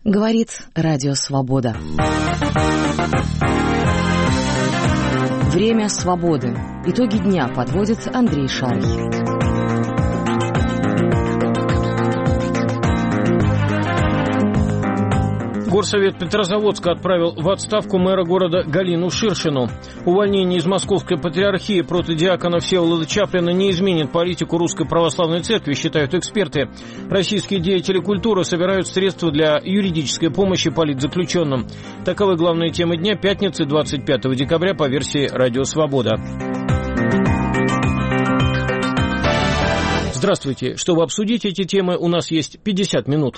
Говорит Радио Свобода. Время свободы. Итоги дня подводит Андрей Шарий. Горсовет Петрозаводска отправил в отставку мэра города Галину Ширшину. Увольнение из Московской патриархии протодиакона Всеволода Чаплина не изменит политику Русской Православной Церкви, считают эксперты. Российские деятели культуры собирают средства для юридической помощи политзаключенным. Таковы главные темы дня пятницы, 25 декабря по версии «Радио Свобода». Здравствуйте. Чтобы обсудить эти темы, у нас есть 50 минут.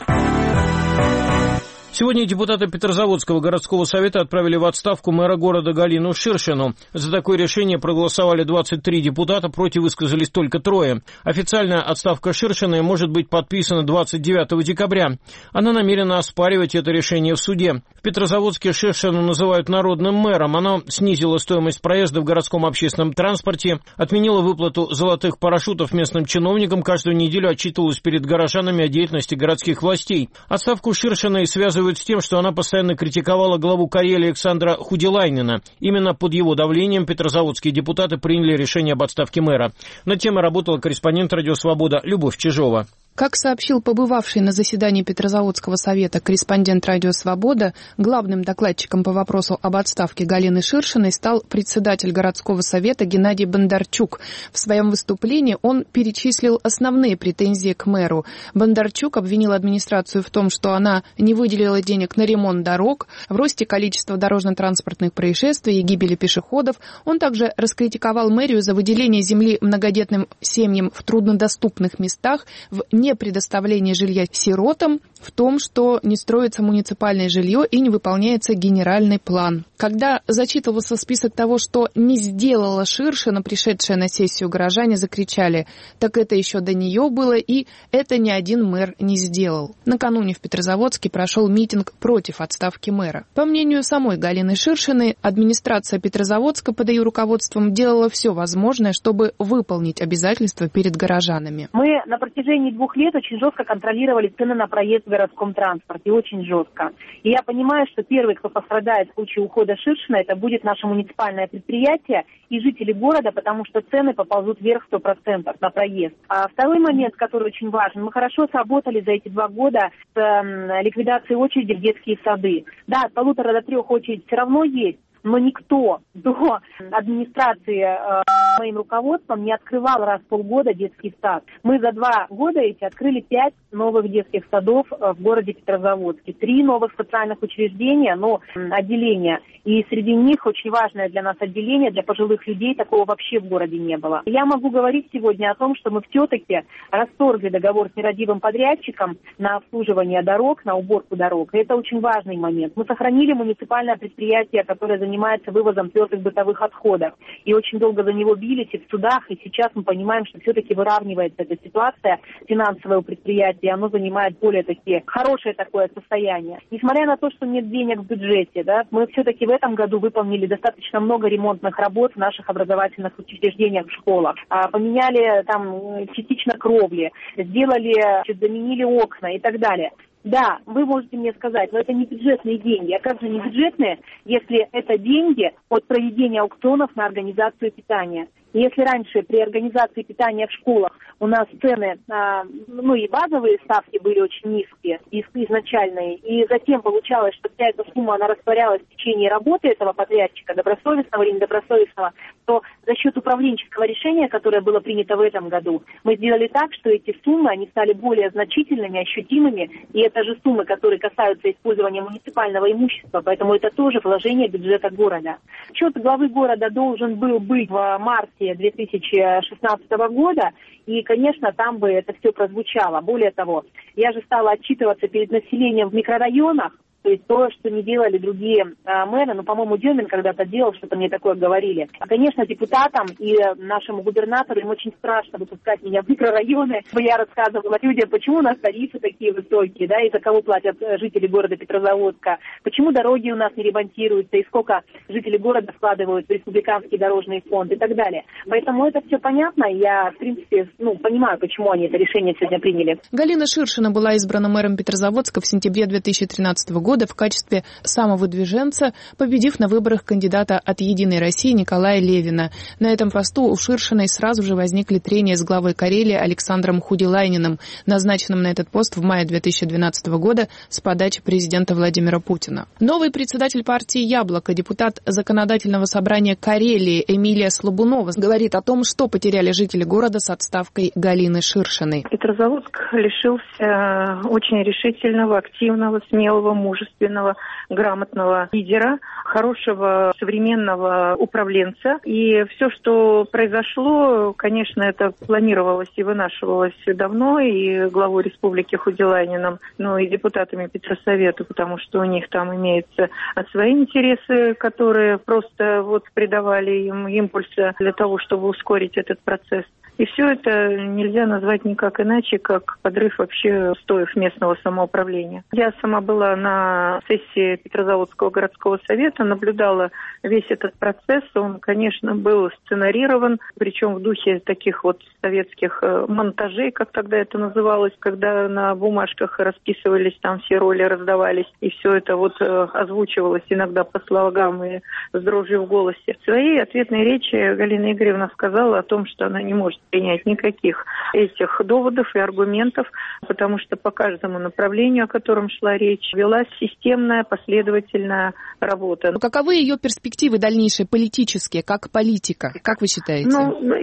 Сегодня депутаты Петрозаводского городского совета отправили в отставку мэра города Галину Ширшину. За такое решение проголосовали 23 депутата, против высказались только 3. Официальная отставка Ширшиной может быть подписана 29 декабря. Она намерена оспаривать это решение в суде. В Петрозаводске Ширшину называют народным мэром. Она снизила стоимость проезда в городском общественном транспорте, отменила выплату золотых парашютов местным чиновникам, каждую неделю отчитывалась перед горожанами о деятельности городских властей. Отставку Ширшиной связывают с тем, что она постоянно критиковала главу Карелии Александра Худилайнена. Именно под его давлением петрозаводские депутаты приняли решение об отставке мэра. Над темой работала корреспондент «Радио Свобода» Любовь Чижова. Как сообщил побывавший на заседании Петрозаводского совета корреспондент «Радио Свобода», главным докладчиком по вопросу об отставке Галины Ширшиной стал председатель городского совета Геннадий Бондарчук. В своем выступлении он перечислил основные претензии к мэру. Бондарчук обвинил администрацию в том, что она не выделила денег на ремонт дорог, в росте количества дорожно-транспортных происшествий и гибели пешеходов. Он также раскритиковал мэрию за выделение земли многодетным семьям в труднодоступных местах, в непредоставление жилья сиротам, в том, что не строится муниципальное жилье и не выполняется генеральный план. Когда зачитывался список того, что не сделала Ширшина, пришедшая на сессию горожане закричали: «Так это еще до нее было, и это ни один мэр не сделал». Накануне в Петрозаводске прошел митинг против отставки мэра. По мнению самой Галины Ширшиной, администрация Петрозаводска под ее руководством делала все возможное, чтобы выполнить обязательства перед горожанами. Мы на протяжении 2 лет очень жестко контролировали цены на проезд в городском транспорте, очень жестко. И я понимаю, что первый, кто пострадает в случае ухода Ширшина, это будет наше муниципальное предприятие и жители города, потому что цены поползут вверх 100% на проезд. А второй момент, который очень важен, мы хорошо сработали за эти 2 года с ликвидацией очереди в детские сады. Да, от 1,5 до 3 очередь все равно есть, но никто до администрации моим руководством не открывал раз в полгода детский сад. Мы за 2 года эти открыли 5 новых детских садов в городе Петрозаводске, 3 новых социальных учреждения, отделения. И среди них очень важное для нас отделение для пожилых людей, такого вообще в городе не было. Я могу говорить сегодня о том, что мы все-таки расторгли договор с нерадивым подрядчиком на обслуживание дорог, на уборку дорог. И это очень важный момент. Мы сохранили муниципальное предприятие, которое занимается вывозом твердых бытовых отходов. И очень долго за него бились и в судах, и сейчас мы понимаем, что все-таки выравнивается эта ситуация, финансовое предприятие, оно занимает более хорошее такое состояние. Несмотря на то, что нет денег в бюджете, мы все-таки в этом году выполнили достаточно много ремонтных работ в наших образовательных учреждениях, в школах. Поменяли там частично кровли, заменили окна и так далее. Да, вы можете мне сказать, но это не бюджетные деньги. А как же не бюджетные, если это деньги от проведения аукционов на организацию питания? Если раньше при организации питания в школах у нас цены, и базовые ставки были очень низкие, изначальные, и затем получалось, что вся эта сумма, она растворялась в течение работы этого подрядчика, добросовестного или недобросовестного, то за счет управленческого решения, которое было принято в этом году, мы сделали так, что эти суммы, они стали более значительными, ощутимыми, и это же суммы, которые касаются использования муниципального имущества, поэтому это тоже вложение бюджета города. Счет главы города должен был быть в марте 2016 года, и, конечно, там бы это все прозвучало. Более того, я же стала отчитываться перед населением в микрорайонах, То есть то, что не делали другие мэры, ну, по-моему, Демин когда-то делал, что-то мне такое говорили. Конечно, депутатам и нашему губернатору им очень страшно выпускать меня в микрорайоны. Я рассказывала людям, почему у нас тарифы такие высокие, да, и за кого платят жители города Петрозаводска, почему дороги у нас не ремонтируются, и сколько жители города вкладывают в республиканский дорожный фонд и так далее. Поэтому это все понятно, и я, в принципе, понимаю, почему они это решение сегодня приняли. Галина Ширшина была избрана мэром Петрозаводска в сентябре 2013 года в качестве самовыдвиженца, победив на выборах кандидата от «Единой России» Николая Левина. На этом посту у Ширшиной сразу же возникли трения с главой Карелии Александром Худилайниным, назначенным на этот пост в мае 2012 года с подачи президента Владимира Путина. Новый председатель партии «Яблоко», депутат Законодательного собрания Карелии Эмилия Слабунова говорит о том, что потеряли жители города с отставкой Галины Ширшиной. Петрозаводск лишился очень решительного, активного, смелого, мужественного, грамотного лидера, хорошего современного управленца. И все, что произошло, конечно, это планировалось и вынашивалось давно, и главой республики Худилайниным, и депутатами Петросовета, потому что у них там имеются свои интересы, которые просто придавали им импульса для того, чтобы ускорить этот процесс. И все это нельзя назвать никак иначе, как подрыв вообще устоев местного самоуправления. Я сама была на сессии Петрозаводского городского совета, наблюдала весь этот процесс. Он, конечно, был сценарирован, причем в духе таких советских монтажей, как тогда это называлось, когда на бумажках расписывались, там все роли раздавались, и все это озвучивалось иногда по слогам и с дрожью в голосе. В своей ответной речи Галина Игоревна сказала о том, что она не может принять никаких этих доводов и аргументов, потому что по каждому направлению, о котором шла речь, велась системная, последовательная работа. Каковы ее перспективы дальнейшие политические, как политика? Как вы считаете?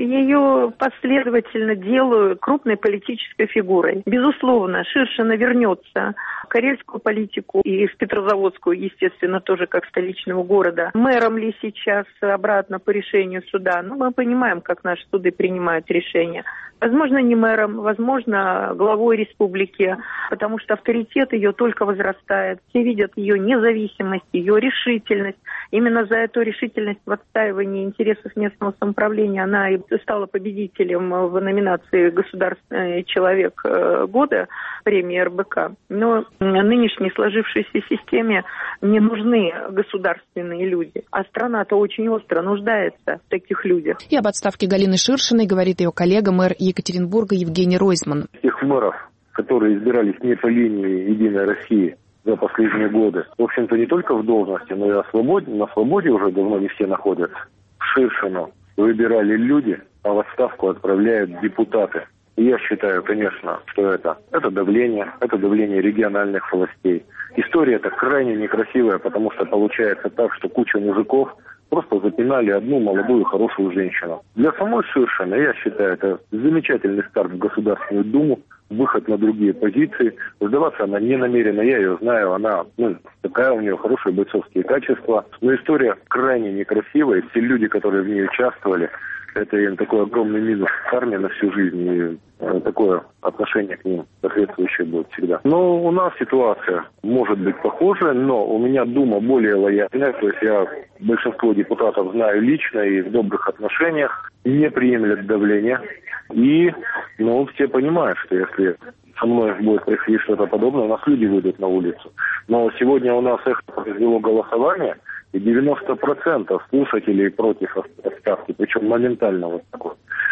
Ее последовательно делают крупной политической фигурой. Безусловно, Ширшина вернется в карельскую политику и в Петрозаводскую, естественно, тоже как столичного города. Мэром ли сейчас обратно по решению суда? Мы понимаем, как наши суды принимают решения. Возможно, не мэром, возможно, главой республики, потому что авторитет ее только возрастает. Все видят ее независимость, ее решительность. Именно за эту решительность в отстаивании интересов местного самоуправления она и стала победителем в номинации «Государственный человек года» премии РБК. Но нынешней сложившейся системе не нужны государственные люди. А страна-то очень остро нуждается в таких людях. И об отставке Галины Ширшиной говорит ее коллега, мэр Екатеринбурга Евгений Ройзман. Тех мэров, которые избирались не по линии «Единой России» за последние годы, в общем-то, не только в должности, но и на свободе уже давно не все находятся. Ширшину выбирали люди, а в отставку отправляют депутаты. И я считаю, конечно, что это давление региональных властей. История-то крайне некрасивая, потому что получается так, что куча мужиков просто запинали одну молодую хорошую женщину. Для самой Ширшины, я считаю, это замечательный старт в Государственную Думу, выход на другие позиции. Сдаваться она не намерена, я ее знаю, она, такая у нее хорошие бойцовские качества. Но история крайне некрасивая, все люди, которые в ней участвовали, это им такой огромный минус в карме на всю жизнь, и такое отношение к ним соответствующее будет всегда. Но у нас ситуация может быть похожая, но у меня Дума более лояльная, то есть я большинство депутатов знаю лично и в добрых отношениях, не приемлят давления. И, все понимают, что если со мной будет происходить что-то подобное, у нас люди выйдут на улицу. Но сегодня у нас произвело голосование, и 90% слушателей против отставки, причем моментально такой.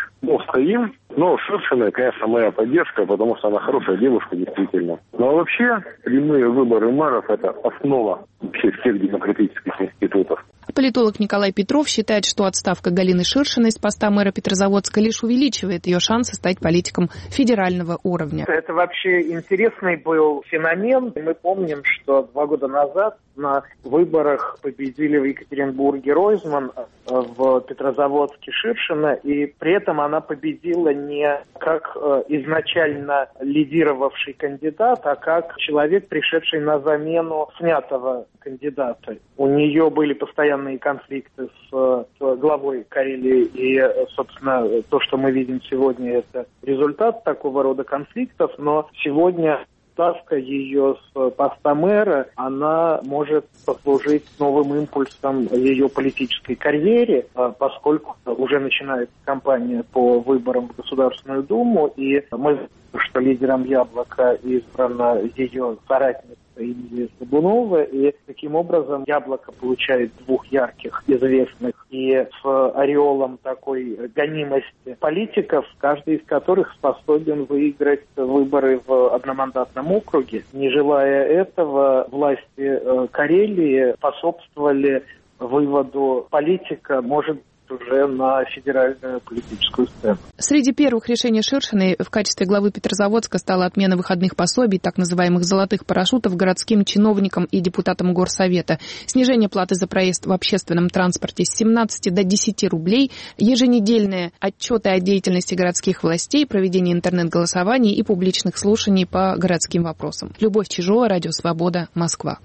Стоим. Ширшина, конечно, моя поддержка, потому что она хорошая девушка, действительно. А вообще, прямые выборы мэров – это основа вообще всех демократических институтов. Политолог Николай Петров считает, что отставка Галины Ширшиной с поста мэра Петрозаводска лишь увеличивает ее шансы стать политиком федерального уровня. Это вообще интересный был феномен. Мы помним, что 2 года назад на выборах победили в Екатеринбурге Ройзман, в Петрозаводске Ширшина, и при этом она победила не как изначально лидировавший кандидат, а как человек, пришедший на замену снятого кандидата. У нее были постоянные конфликты с главой Карелии, и, собственно, то, что мы видим сегодня, это результат такого рода конфликтов, но сегодня отставка ее с поста мэра, она может послужить новым импульсом ее политической карьере, поскольку уже начинается кампания по выборам в Государственную Думу, и мы знаем, что лидером «Яблока» избрана ее соратница Эмилия Собунова, и таким образом «Яблоко» получает двух ярких, известных и с ореолом такой гонимости политиков, каждый из которых способен выиграть выборы в одномандатном округе. Не желая этого, власти Карелии способствовали выводу политика, может уже на федеральную политическую сцену. Среди первых решений Ширшиной в качестве главы Петрозаводска стала отмена выходных пособий, так называемых «золотых парашютов», городским чиновникам и депутатам горсовета, снижение платы за проезд в общественном транспорте с 17 до 10 рублей, еженедельные отчеты о деятельности городских властей, проведение интернет-голосований и публичных слушаний по городским вопросам. Любовь Чижова, Радио Свобода, Москва.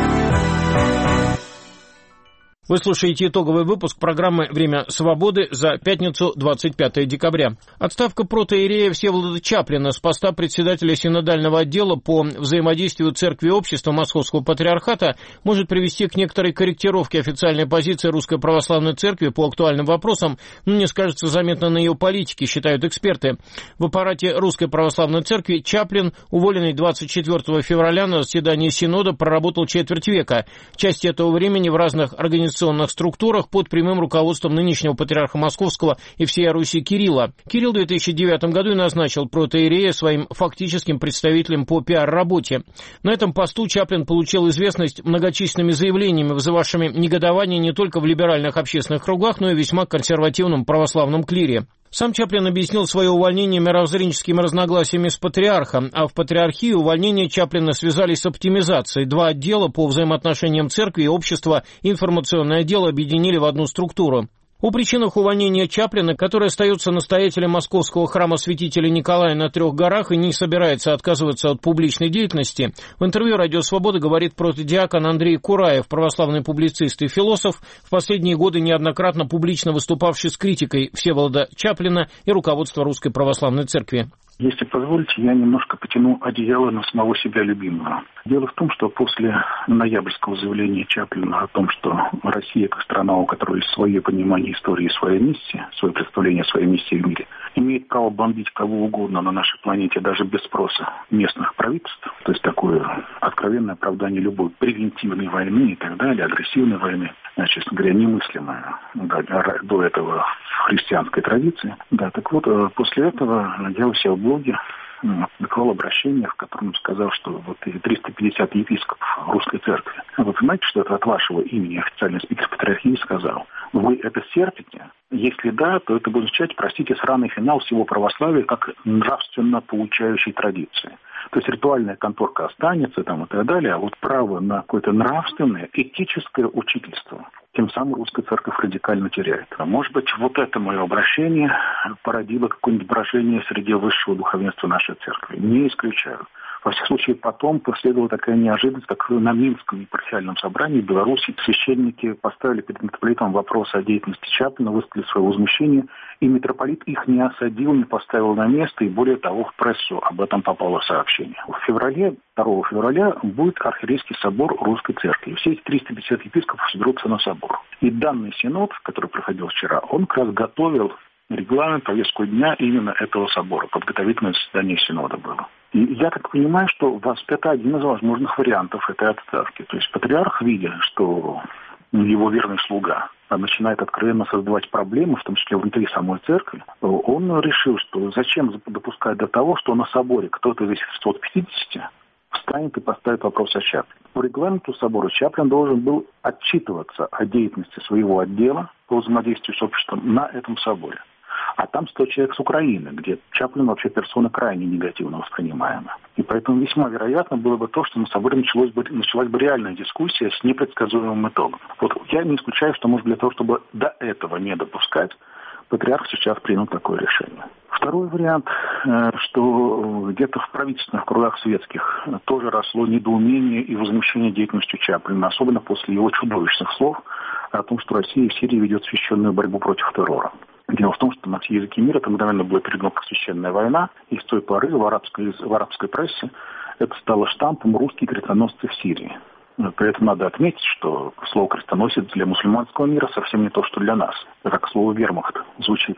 Вы слушаете итоговый выпуск программы «Время свободы» за пятницу, 25 декабря. Отставка протоиерея Всеволода Чаплина с поста председателя синодального отдела по взаимодействию церкви и общества Московского патриархата может привести к некоторой корректировке официальной позиции Русской Православной Церкви по актуальным вопросам, но не скажется заметно на ее политике, считают эксперты. В аппарате Русской Православной Церкви Чаплин, уволенный 24 февраля на заседании Синода, проработал четверть века. Часть этого времени в разных организационных структурах под прямым руководством нынешнего патриарха Московского и всей Руси Кирилла. Кирилл в 2009 году и назначил протоиерея своим фактическим представителем по пиар-работе. На этом посту Чаплин получил известность многочисленными заявлениями, вызывавшими негодование не только в либеральных общественных кругах, но и весьма консервативном православном клире. Сам Чаплин объяснил свое увольнение мировоззренческими разногласиями с патриархом, а в патриархии увольнение Чаплина связали с оптимизацией. Два отдела по взаимоотношениям церкви и общества, информационное отдел, объединили в одну структуру. О причинах увольнения Чаплина, который остается настоятелем московского храма святителя Николая на Трех горах и не собирается отказываться от публичной деятельности, в интервью «Радио Свобода» говорит протодиакон Андрей Кураев, православный публицист и философ, в последние годы неоднократно публично выступавший с критикой Всеволода Чаплина и руководства Русской Православной Церкви. Если позволите, я немножко потяну одеяло на самого себя любимого. Дело в том, что после ноябрьского заявления Чаплина о том, что Россия, как страна, у которой есть свое понимание истории, своя миссия, свое представление о своей миссии в мире, имеет право бомбить кого угодно на нашей планете даже без спроса местных правительств, то есть такое откровенное оправдание любой превентивной войны и так далее, агрессивной войны, честно говоря, немыслимое до этого в христианской традиции. Да, так вот, после этого я у себя в блоге написал обращение, в котором сказал, что вот эти 350 епископов Русской Церкви. Вы понимаете, что это от вашего имени официальный спикер патриархии сказал? Вы это терпите? Если да, то это будет означать, простите, сраный финал всего православия как нравственно получающей традиции. То есть ритуальная конторка останется там и так далее, а вот право на какое-то нравственное, этическое учительство тем самым Русская Церковь радикально теряет. А может быть, вот это мое обращение породило какое-нибудь брожение среди высшего духовенства нашей Церкви. Не исключаю. Во всяком случае, потом последовала такая неожиданность, как на Минском епархиальном собрании в Беларуси священники поставили перед митрополитом вопрос о деятельности Чаплина, высказали свое возмущение, и митрополит их не осадил, не поставил на место, и более того, в прессу об этом попало сообщение. В феврале, 2 февраля, будет архиерейский собор Русской Церкви. Все эти 350 епископов соберутся на собор. И данный синод, который проходил вчера, он как раз готовил регламент, повестку дня именно этого собора. Подготовительное заседание синода было. И я так понимаю, что это один из возможных вариантов этой отставки. То есть патриарх, видя, что его верный слуга начинает откровенно создавать проблемы, в том числе внутри самой церкви, он решил, что зачем допускать до того, что на соборе кто-то из 150 встанет и поставит вопрос о Чаплине. По регламенту собора Чаплин должен был отчитываться о деятельности своего отдела по взаимодействию с обществом на этом соборе. А там 100 человек с Украины, где Чаплин вообще персона крайне негативно воспринимаема. И поэтому весьма вероятно было бы то, что на соборе началась бы реальная дискуссия с непредсказуемым итогом. Вот я не исключаю, что, может, для того, чтобы до этого не допускать, патриарх сейчас принял такое решение. Второй вариант, что где-то в правительственных кругах светских тоже росло недоумение и возмущение деятельностью Чаплина, особенно после его чудовищных слов о том, что Россия в Сирии ведет священную борьбу против террора. Дело в том, что на все языки мира это мгновенно была передана как священная война, и с той поры в арабской прессе это стало штампом «русские крестоносцы в Сирии». При этом надо отметить, что слово «крестоносец» для мусульманского мира совсем не то, что для нас. Как слово «вермахт» звучит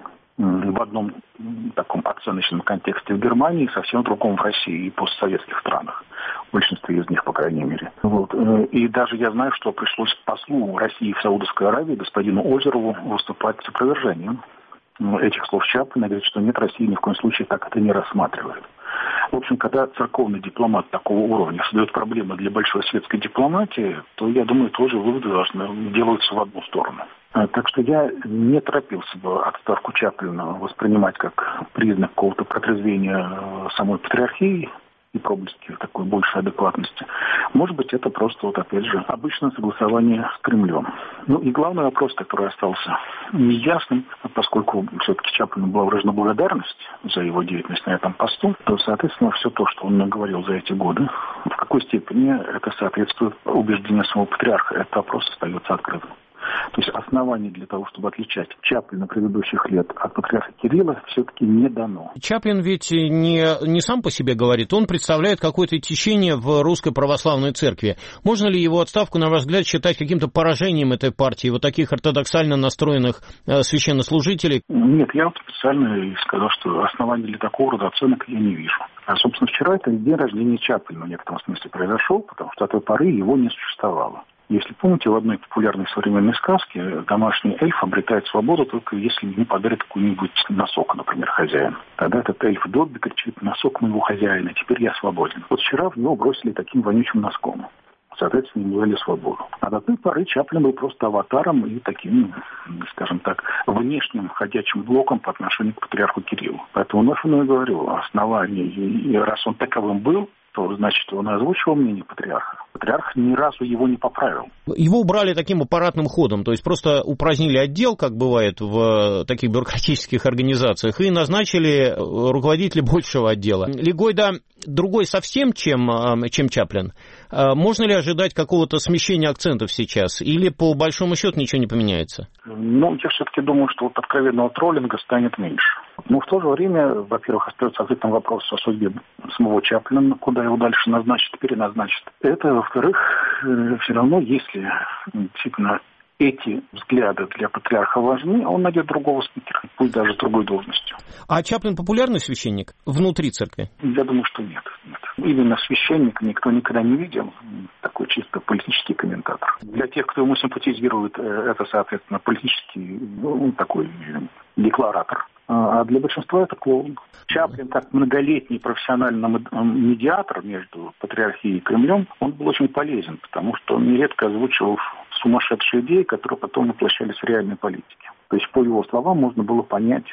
в одном таком оценочном контексте в Германии, совсем другом в России и постсоветских странах. В большинстве из них, по крайней мере. Вот. И даже я знаю, что пришлось послу России в Саудовской Аравии, господину Озерову, выступать с опровержением этих слов Чаплина, говорит, что нет, России ни в коем случае так это не рассматривает. В общем, когда церковный дипломат такого уровня создает проблемы для большой светской дипломатии, то, я думаю, тоже выводы должны делаться в одну сторону. Так что я не торопился бы отставку Чаплина воспринимать как признак какого-то протрезвения самой патриархии и проблески такой большей адекватности. Может быть, это просто, вот опять же, обычное согласование с Кремлем. Ну и главный вопрос, который остался неясным, поскольку все-таки Чаплину была выражена благодарность за его деятельность на этом посту, то, соответственно, все то, что он наговорил за эти годы, в какой степени это соответствует убеждению самого патриарха, этот вопрос остается открытым. То есть оснований для того, чтобы отличать Чаплина предыдущих лет от патриарха Кирилла, все-таки не дано. Чаплин ведь не сам по себе говорит, он представляет какое-то течение в Русской Православной Церкви. Можно ли его отставку, на ваш взгляд, считать каким-то поражением этой партии, вот таких ортодоксально настроенных священнослужителей? Нет, я вот специально и сказал, что оснований для такого рода оценок я не вижу. А, собственно, вчера это день рождения Чаплина в некотором смысле произошел, потому что от той поры его не существовало. Если помните, в одной популярной современной сказке домашний эльф обретает свободу только если ему подарит какой-нибудь носок, например, хозяин. Тогда этот эльф Добби кричит: «Носок моего хозяина, теперь я свободен». Вот вчера в него бросили таким вонючим носком. Соответственно, ему дали свободу. А до той поры Чаплин был просто аватаром и таким, скажем так, внешним ходячим блоком по отношению к патриарху Кириллу. Поэтому вновь я говорю, основание, и раз он таковым был, то, значит, он озвучивал мнение патриарха. Патриарх ни разу его не поправил. Его убрали таким аппаратным ходом, то есть просто упразднили отдел, как бывает в таких бюрократических организациях, и назначили руководителя большего отдела. Лигойда другой совсем, чем Чаплин. Можно ли ожидать какого-то смещения акцентов сейчас? Или, по большому счету, ничего не поменяется? Ну, я все-таки думаю, что вот откровенного троллинга станет меньше. Но в то же время, во-первых, остается открытым вопрос о судьбе самого Чаплина, куда его дальше назначат, переназначат. Это, во-вторых, все равно, если действительно эти взгляды для патриарха важны, он найдет другого спикера, пусть даже с другой должностью. А Чаплин популярный священник внутри церкви? Я думаю, что нет. Именно священника никто никогда не видел. Такой чисто политический комментатор. Для тех, кто ему симпатизирует, это, соответственно, политический такой декларатор. А для большинства это клоун. Чаплин, как многолетний профессиональный медиатор между патриархией и Кремлем, он был очень полезен, потому что он нередко озвучивал сумасшедшие идеи, которые потом воплощались в реальной политике. То есть, по его словам, можно было понять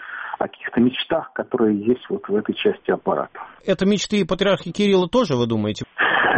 о каких-то мечтах, которые есть вот в этой части аппарата. Это мечты патриарха Кирилла тоже, вы думаете?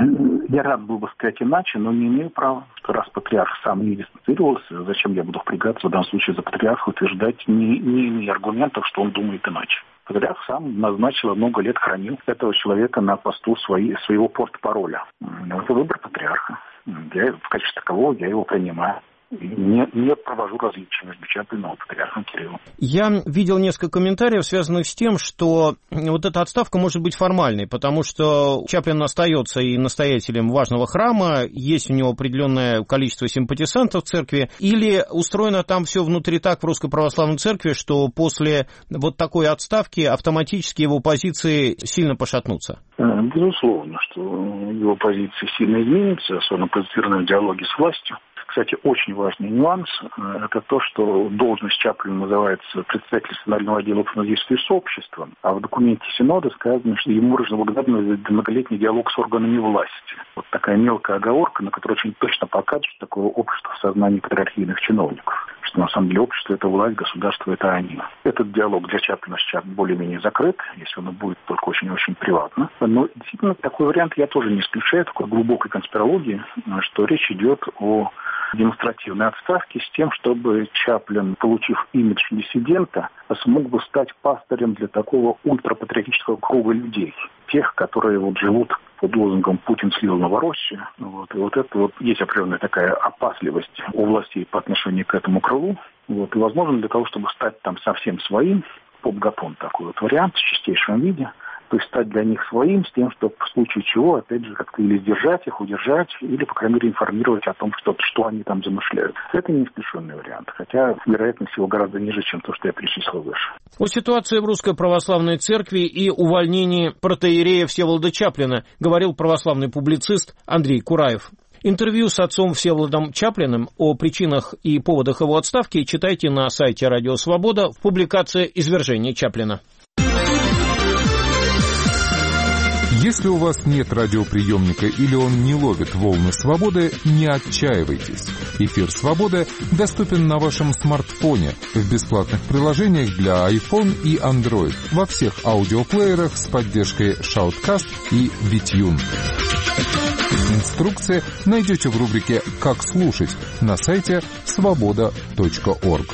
Я рад был бы сказать иначе, но не имею права. Что раз патриарх сам не дистанцировался, зачем я буду впрягаться в данном случае за патриарха, утверждать, не имея аргументов, что он думает иначе. Патриарх сам назначил, много лет хранил этого человека на посту своего портпароля. Это выбор патриарха. В качестве такового я его принимаю. Не провожу различия между Чаплиным и патриархом Кириллом. Я видел несколько комментариев, связанных с тем, что вот эта отставка может быть формальной, потому что Чаплин остается и настоятелем важного храма, есть у него определенное количество симпатизантов в церкви, или устроено там все внутри так в Русской Православной Церкви, что после вот такой отставки автоматически его позиции сильно пошатнутся? Безусловно, что его позиции сильно изменятся, особенно позиционированные в диалоге с властью. Кстати, очень важный нюанс – это то, что должность Чаплина называется председатель Национального отдела взаимодействия с обществом, а в документе Синода сказано, что ему выражена благодарность за многолетний диалог с органами власти. Вот такая мелкая оговорка, на которой очень точно покажет, что такое общество в сознании патриархийных чиновников. Что на самом деле общество – это власть, государство – это они. Этот диалог для Чаплина сейчас более-менее закрыт, если он будет только очень-очень приватно. Но действительно такой вариант я тоже не исключаю, такой глубокой конспирологии, что речь идет о демонстративной отставки с тем, чтобы Чаплин, получив имидж диссидента, смог бы стать пастырем для такого ультрапатриотического круга людей. Тех, которые вот живут под лозунгом «Путин слил Новороссию». Вот. И вот это вот есть определенная такая опасливость у властей по отношению к этому крылу. Вот. И, возможно, для того, чтобы стать там совсем своим, поп-гапон такой вот вариант в чистейшем виде, то есть стать для них своим, с тем, чтобы в случае чего, опять же, как-то или сдержать их, удержать, или, по крайней мере, информировать о том, что они там замышляют. Это не исключенный вариант, хотя вероятность его гораздо ниже, чем то, что я перечислил выше. О ситуации в Русской Православной Церкви и увольнении протоиерея Всеволода Чаплина говорил православный публицист Андрей Кураев. Интервью с отцом Всеволодом Чаплиным о причинах и поводах его отставки читайте на сайте «Радио Свобода» в публикации «Извержение Чаплина». Если у вас нет радиоприемника или он не ловит волны свободы, не отчаивайтесь. Эфир «Свобода» доступен на вашем смартфоне в бесплатных приложениях для iPhone и Android во всех аудиоплеерах с поддержкой Shoutcast и VTune. Инструкции найдете в рубрике «Как слушать» на сайте svoboda.org.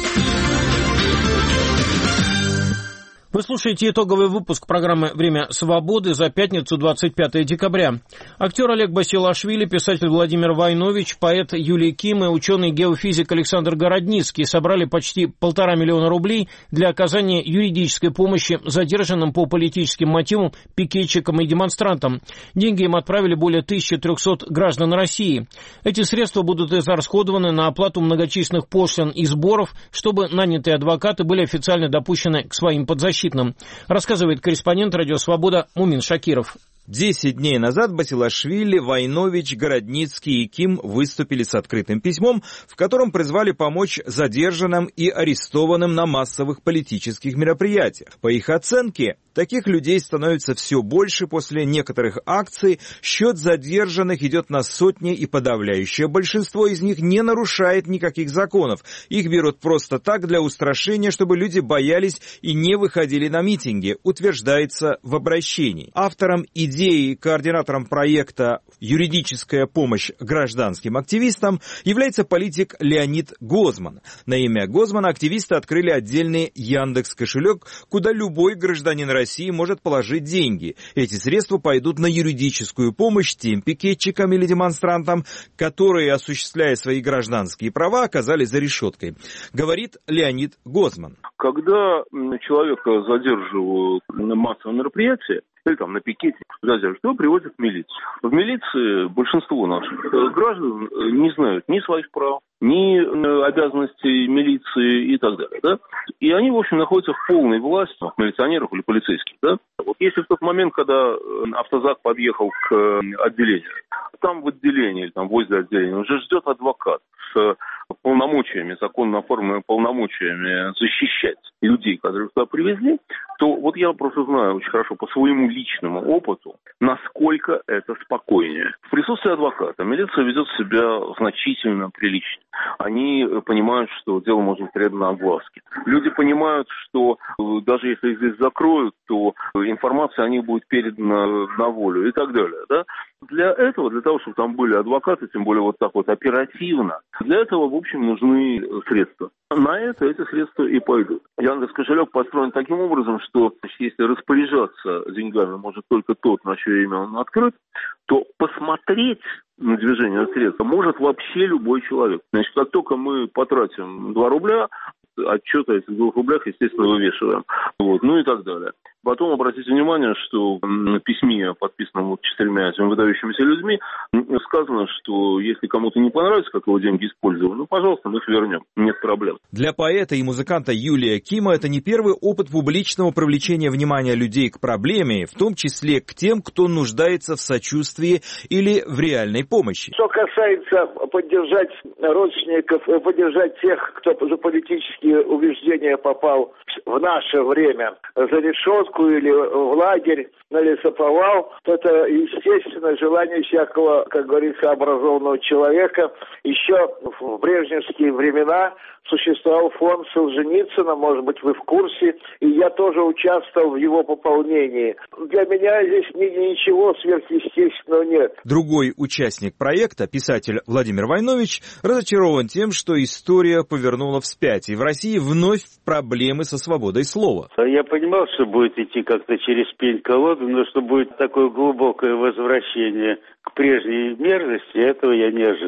Вы слушаете итоговый выпуск программы «Время свободы» за пятницу, 25 декабря. Актер Олег Басилашвили, писатель Владимир Войнович, поэт Юлия Ким и ученый-геофизик Александр Городницкий собрали почти 1,5 миллиона рублей для оказания юридической помощи задержанным по политическим мотивам пикетчикам и демонстрантам. Деньги им отправили более 1300 граждан России. Эти средства будут израсходованы на оплату многочисленных пошлин и сборов, чтобы нанятые адвокаты были официально допущены к своим подзащитным. Рассказывает корреспондент «Радио Свобода» Мумин Шакиров. 10 дней назад Басилашвили, Войнович, Городницкий и Ким выступили с открытым письмом, в котором призвали помочь задержанным и арестованным на массовых политических мероприятиях. По их оценке, таких людей становится все больше после некоторых акций, счет задержанных идет на сотни, и подавляющее большинство из них не нарушает никаких законов. Их берут просто так для устрашения, чтобы люди боялись и не выходили на митинги, утверждается в обращении. Автором идеи и координатором проекта «Юридическая помощь гражданским активистам» является политик Леонид Гозман. На имя Гозмана активисты открыли отдельный Яндекс.Кошелек, куда любой гражданин России может положить деньги. Эти средства пойдут на юридическую помощь тем пикетчикам или демонстрантам, которые, осуществляя свои гражданские права, оказались за решеткой. Говорит Леонид Гозман. Когда человека задерживают на массовом мероприятии, или там на пикете задерживают, его приводят в милицию. В милиции большинство наших граждан не знают ни своих прав, ни обязанностей милиции и так далее. Да? И они, в общем, находятся в полной власти милиционеров или полицейских. Да? Вот если в тот момент, когда автозак подъехал к отделению, там в отделении или там возле отделения уже ждет адвокат с полномочиями, законно оформленными полномочиями защищать людей, которых туда привезли, то вот я просто знаю очень хорошо по своему личному опыту, насколько это спокойнее. В присутствии адвоката милиция ведет себя значительно приличнее. Они понимают, что дело может быть предано огласке. Люди понимают, что даже если их здесь закроют, то информация о них будет передана на волю и так далее. Да? Для этого, для того, чтобы там были адвокаты, тем более вот так вот оперативно, для этого, в общем, нужны средства. На это эти средства и пойдут. Яндекс.Кошелек построен таким образом, что если распоряжаться деньгами может только тот, на чье имя он открыт, то посмотреть на движение средств может вообще любой человек. Значит, как только мы потратим 2 рубля, отчет о этих 2 рублях, естественно, вывешиваем. Вот, ну и так далее. Потом обратите внимание, что на письме, подписанном вот 4 этими выдающимися людьми, сказано, что если кому-то не понравится, как его деньги использованы, ну, пожалуйста, мы их вернем. Нет проблем. Для поэта и музыканта Юлия Кима это не первый опыт публичного привлечения внимания людей к проблеме, в том числе к тем, кто нуждается в сочувствии или в реальной помощи. Что касается поддержать родственников, поддержать тех, кто за политические убеждения попал в наше время за решетку или в лагерь на лесоповал, то это, естественно, желание всякого, как говорится, образованного человека. Еще в брежневские времена существовал фонд Солженицына, может быть, вы в курсе, и я тоже участвовал в его пополнении. Для меня здесь ничего сверхъестественного нет. Другой участник проекта, писатель Владимир Войнович, разочарован тем, что история повернула вспять, и в России вновь проблемы со свободой слова. Я понимал, что будет идти как-то через пень-колоду, но что будет такое глубокое возвращение к прежней мерзости, этого я не ожидал.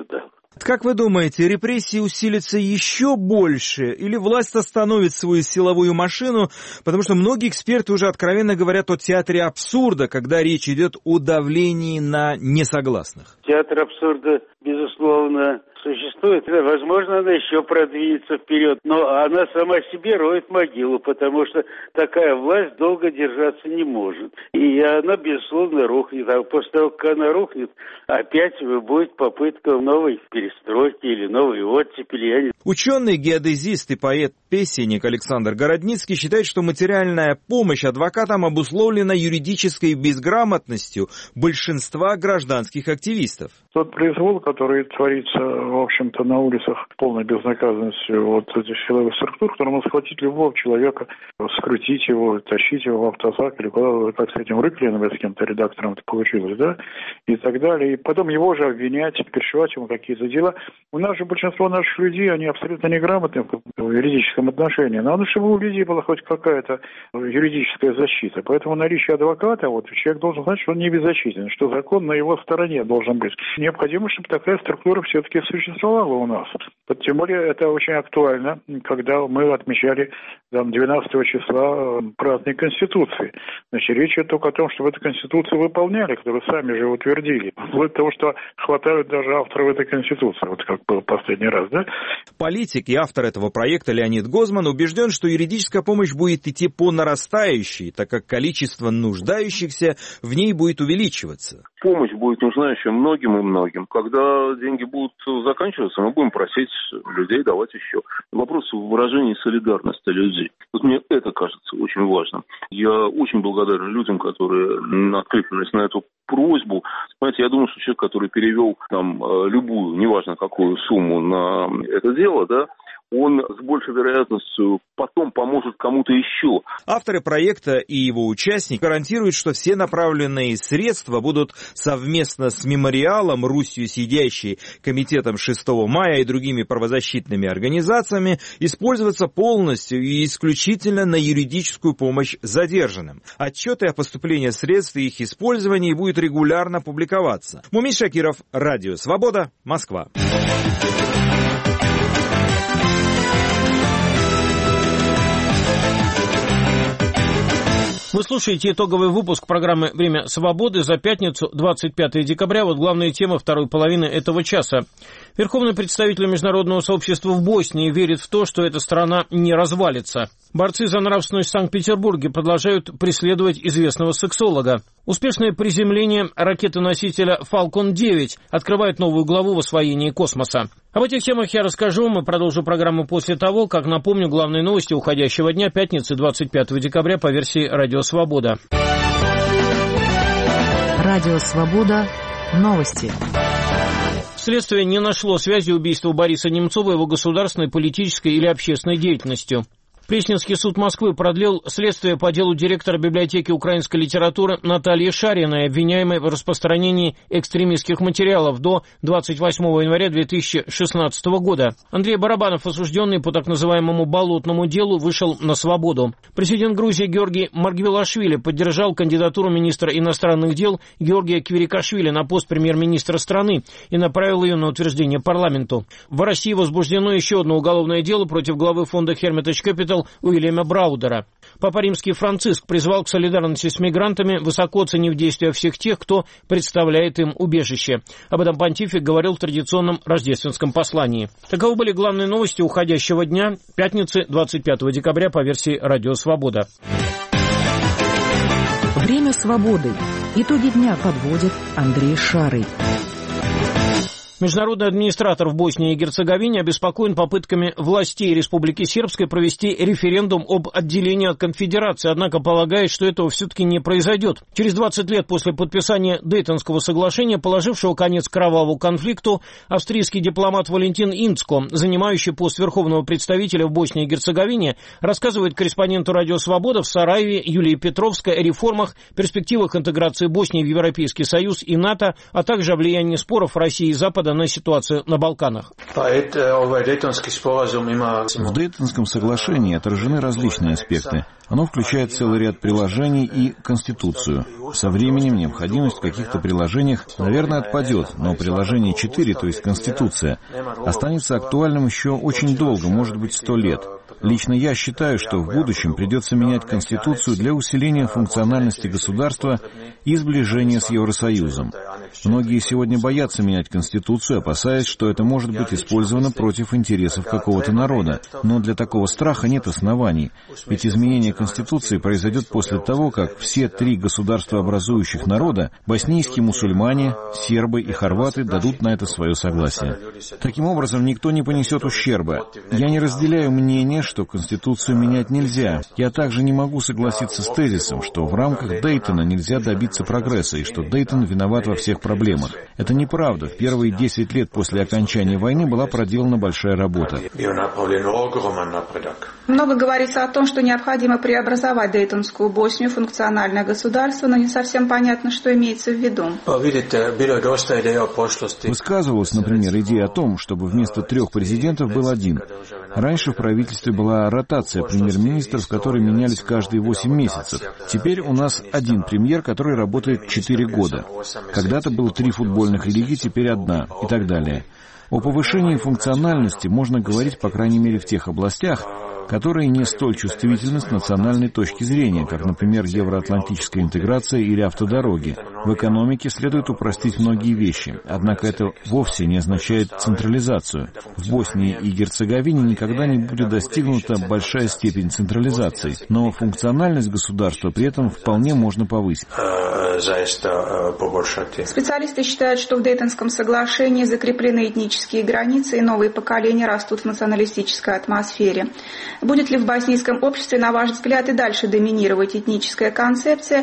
Как вы думаете, репрессии усилятся еще больше или власть остановит свою силовую машину? Потому что многие эксперты уже откровенно говорят о театре абсурда, когда речь идет о давлении на несогласных. Театр абсурда, безусловно, существует. Возможно, она еще продвинется вперед, но она сама себе роет могилу, потому что такая власть долго держаться не может. И она, безусловно, рухнет. А после того, как она рухнет, опять будет попытка новой перестройки или новой оттепели. Ученый, геодезист и поэт-песенник Александр Городницкий считает, что материальная помощь адвокатам обусловлена юридической безграмотностью большинства гражданских активистов. Тот произвол, который творится, в общем-то, на улицах полной безнаказанностью вот этих силовых структур, который может схватить любого человека, скрутить его, тащить его в автозак или куда-то, как с этим Рыклиным, с кем-то редактором это получилось, да, и так далее. И потом его же обвинять, пришивать ему какие-то дела. У нас же большинство наших людей, они абсолютно неграмотны в юридическом отношении. Надо, чтобы у людей была хоть какая-то юридическая защита. Поэтому наличие адвоката, вот человек должен знать, что он не беззащитен, что закон на его стороне должен быть. Необходимо, чтобы такая структура все-таки существовала у нас. Тем более это очень актуально, когда мы отмечали 12 числа праздник Конституции. Значит, речь идет только о том, чтобы эту Конституцию выполняли, которую сами же утвердили. Вплоть до того, что хватают даже авторов этой Конституции, вот как было в последний раз, да? Политик и автор этого проекта Леонид Гозман убежден, что юридическая помощь будет идти по нарастающей, так как количество нуждающихся в ней будет увеличиваться. Помощь будет нужна еще многим и многим. Когда деньги будут заканчиваться, мы будем просить людей давать еще. Вопрос в выражении солидарности людей. Вот мне это кажется очень важным. Я очень благодарен людям, которые откликнулись на эту просьбу. Понимаете, я думаю, что человек, который перевел там любую, неважно какую сумму на это дело, да, он с большей вероятностью потом поможет кому-то еще. Авторы проекта и его участники гарантируют, что все направленные средства будут совместно с мемориалом «Русью сидящей», Комитетом 6 мая и другими правозащитными организациями использоваться полностью и исключительно на юридическую помощь задержанным. Отчеты о поступлении средств и их использовании будут регулярно публиковаться. Мумин Шакиров, Радио Свобода, Москва. Вы слушаете итоговый выпуск программы «Время свободы» за пятницу, 25 декабря. Вот главные темы второй половины этого часа. Верховный представитель международного сообщества в Боснии верит в то, что эта страна не развалится. Борцы за нравственность в Санкт-Петербурге продолжают преследовать известного сексолога. Успешное приземление ракеты-носителя «Фалкон-9» открывает новую главу в освоении космоса. Об этих темах я расскажу. Мы продолжим программу после того, как напомню главные новости уходящего дня, пятницы, 25 декабря по версии «Радио Свобода». Радио Свобода. Новости. Следствие не нашло связи убийства Бориса Немцова и его государственной, политической или общественной деятельностью. Пресненский суд Москвы продлил следствие по делу директора библиотеки украинской литературы Натальи Шариной, обвиняемой в распространении экстремистских материалов до 28 января 2016 года. Андрей Барабанов, осужденный по так называемому болотному делу, вышел на свободу. Президент Грузии Георгий Маргвелашвили поддержал кандидатуру министра иностранных дел Георгия Квирикашвили на пост премьер-министра страны и направил ее на утверждение парламенту. В России возбуждено еще одно уголовное дело против главы фонда Hermitage Capital Уильяма Браудера. Папа Римский Франциск призвал к солидарности с мигрантами, высоко оценив действия всех тех, кто представляет им убежище. Об этом понтифик говорил в традиционном рождественском послании. Таковы были главные новости уходящего дня, пятницы, 25 декабря по версии «Радио Свобода». Время свободы. Итоги дня подводит Андрей Шарый. Международный администратор в Боснии и Герцеговине обеспокоен попытками властей Республики Сербской провести референдум об отделении от конфедерации, однако полагает, что этого все-таки не произойдет. Через 20 лет после подписания Дейтонского соглашения, положившего конец кровавому конфликту, австрийский дипломат Валентин Инцко, занимающий пост верховного представителя в Боснии и Герцеговине, рассказывает корреспонденту «Радио Свобода» в Сараеве Юлии Петровской о реформах, перспективах интеграции Боснии в Европейский Союз и НАТО, а также о влиянии споров России и Запада на ситуацию на Балканах. В Дейтонском соглашении отражены различные аспекты. Оно включает целый ряд приложений и Конституцию. Со временем необходимость в каких-то приложениях, наверное, отпадет, но приложение 4, то есть Конституция, останется актуальным еще очень долго, может быть, 100 лет. Лично я считаю, что в будущем придется менять Конституцию для усиления функциональности государства и сближения с Евросоюзом. Многие сегодня боятся менять Конституцию, опасаясь, что это может быть использовано против интересов какого-то народа. Но для такого страха нет оснований, ведь изменение Конституции произойдет после того, как все 3 государствообразующих народа, боснийские мусульмане, сербы и хорваты, дадут на это свое согласие. Таким образом, никто не понесет ущерба. Я не разделяю мнение, что Конституцию менять нельзя. Я также не могу согласиться с тезисом, что в рамках Дейтона нельзя добиться прогресса и что Дейтон виноват во всех проблемах. Это неправда. В первые 10 лет после окончания войны была проделана большая работа. Много говорится о том, что необходимо преобразовать Дейтонскую Боснию в функциональное государство, но не совсем понятно, что имеется в виду. Высказывалась, например, идея о том, чтобы вместо 3 президентов был один. Раньше в правительстве была ротация премьер-министров, которые менялись каждые 8 месяцев. Теперь у нас один премьер, который работает 4 года. Когда-то было 3 футбольных лиги, теперь 1 и так далее. О повышении функциональности можно говорить, по крайней мере, в тех областях, которые не столь чувствительны с национальной точки зрения, как, например, евроатлантическая интеграция или автодороги. В экономике следует упростить многие вещи, однако это вовсе не означает централизацию. В Боснии и Герцеговине никогда не будет достигнута большая степень централизации, но функциональность государства при этом вполне можно повысить. Специалисты считают, что в Дейтонском соглашении закреплены этнические границы и новые поколения растут в националистической атмосфере. Будет ли в боснийском обществе, на ваш взгляд, и дальше доминировать этническая концепция?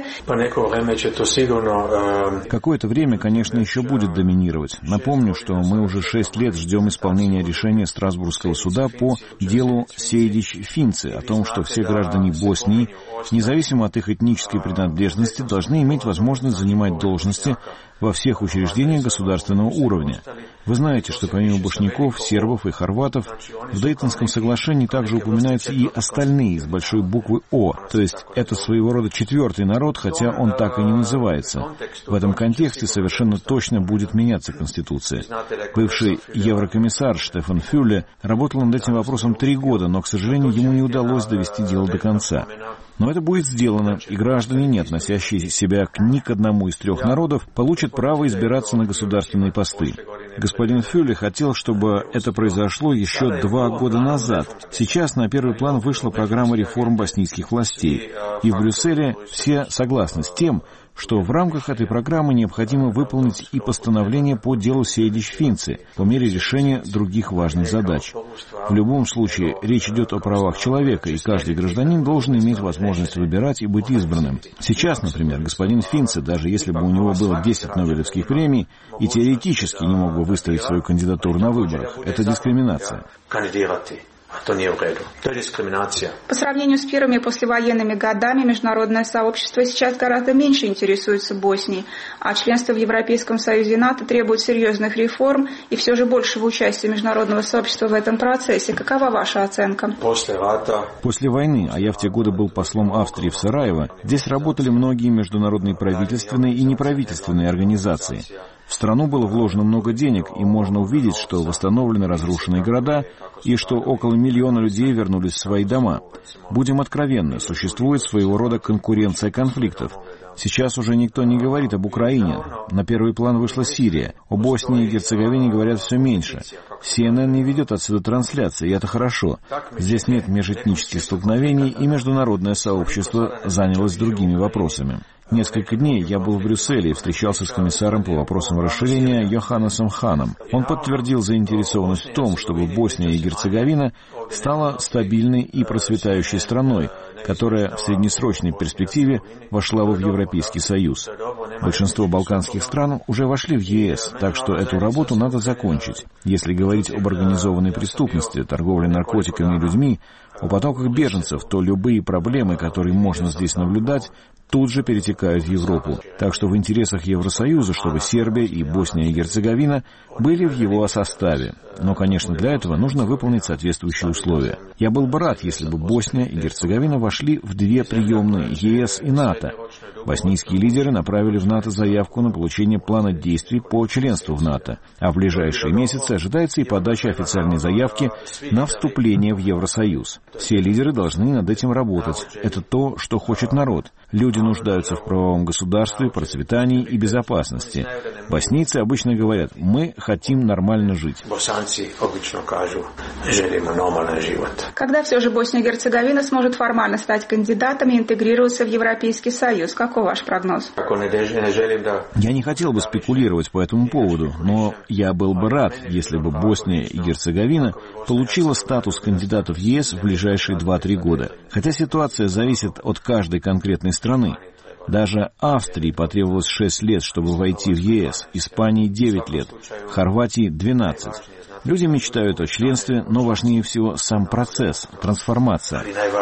Какое-то время, конечно, еще будет доминировать. Напомню, что мы уже 6 лет ждем исполнения решения Страсбургского суда по делу Сейдич-Финци о том, что все граждане Боснии, независимо от их этнической принадлежности, должны иметь возможность занимать должности во всех учреждениях государственного уровня. Вы знаете, что помимо бошняков, сербов и хорватов, в Дейтонском соглашении также упоминаются и остальные с большой буквы «О», то есть это своего рода 4-й народ, хотя он так и не называется. В этом контексте совершенно точно будет меняться Конституция. Бывший еврокомиссар Штефан Фюле работал над этим вопросом 3 года, но, к сожалению, ему не удалось довести дело до конца. Но это будет сделано, и граждане, не относящие себя ни к одному из 3 народов, получат право избираться на государственные посты. Господин Фюле хотел, чтобы это произошло еще 2 года назад. Сейчас на первый план вышла программа реформ боснийских властей, и в Брюсселе все согласны с тем, что в рамках этой программы необходимо выполнить и постановление по делу Сейдич-Финци по мере решения других важных задач. В любом случае, речь идет о правах человека, и каждый гражданин должен иметь возможность выбирать и быть избранным. Сейчас, например, господин Финци, даже если бы у него было 10 Нобелевских премий, и теоретически не мог бы выставить свою кандидатуру на выборах. Это дискриминация. По сравнению с первыми послевоенными годами, международное сообщество сейчас гораздо меньше интересуется Боснией, а членство в Европейском Союзе и НАТО требует серьезных реформ и все же большего участия международного сообщества в этом процессе. Какова ваша оценка? После войны, а я в те годы был послом Австрии в Сараево, здесь работали многие международные правительственные и неправительственные организации. В страну было вложено много денег, и можно увидеть, что восстановлены разрушенные города, и что около 1 миллиона людей вернулись в свои дома. Будем откровенны, существует своего рода конкуренция конфликтов. Сейчас уже никто не говорит об Украине. На первый план вышла Сирия. О Боснии и Герцеговине говорят все меньше. CNN не ведет отсюда трансляции, и это хорошо. Здесь нет межэтнических столкновений, и международное сообщество занялось другими вопросами. Несколько дней я был в Брюсселе и встречался с комиссаром по вопросам расширения Йоханнесом Ханом. Он подтвердил заинтересованность в том, чтобы Босния и Герцеговина стала стабильной и процветающей страной, которая в среднесрочной перспективе вошла бы в Европейский Союз. Большинство балканских стран уже вошли в ЕС, так что эту работу надо закончить. Если говорить об организованной преступности, торговле наркотиками и людьми, о потоках беженцев, то любые проблемы, которые можно здесь наблюдать, тут же перетекают в Европу. Так что в интересах Евросоюза, чтобы Сербия и Босния и Герцеговина были в его составе. Но, конечно, для этого нужно выполнить соответствующие условия. условия. Я был бы рад, если бы Босния и Герцеговина вошли в две приемные ЕС и НАТО. Боснийские лидеры направили в НАТО заявку на получение плана действий по членству в НАТО, а в ближайшие месяцы ожидается и подача официальной заявки на вступление в Евросоюз. Все лидеры должны над этим работать. Это то, что хочет народ. Люди нуждаются в правовом государстве, процветании и безопасности. Боснийцы обычно говорят: «Мы хотим нормально жить». Когда все же Босния и Герцеговина сможет формально стать кандидатом и интегрироваться в Европейский Союз? Каков ваш прогноз? Я не хотел бы спекулировать по этому поводу, но я был бы рад, если бы Босния и Герцеговина получила статус кандидата в ЕС в ближайшие 2-3 года. Хотя ситуация зависит от каждой конкретной страны. Даже Австрии потребовалось 6 лет, чтобы войти в ЕС, Испании 9 лет, Хорватии 12. Люди мечтают о членстве, но важнее всего сам процесс, трансформация.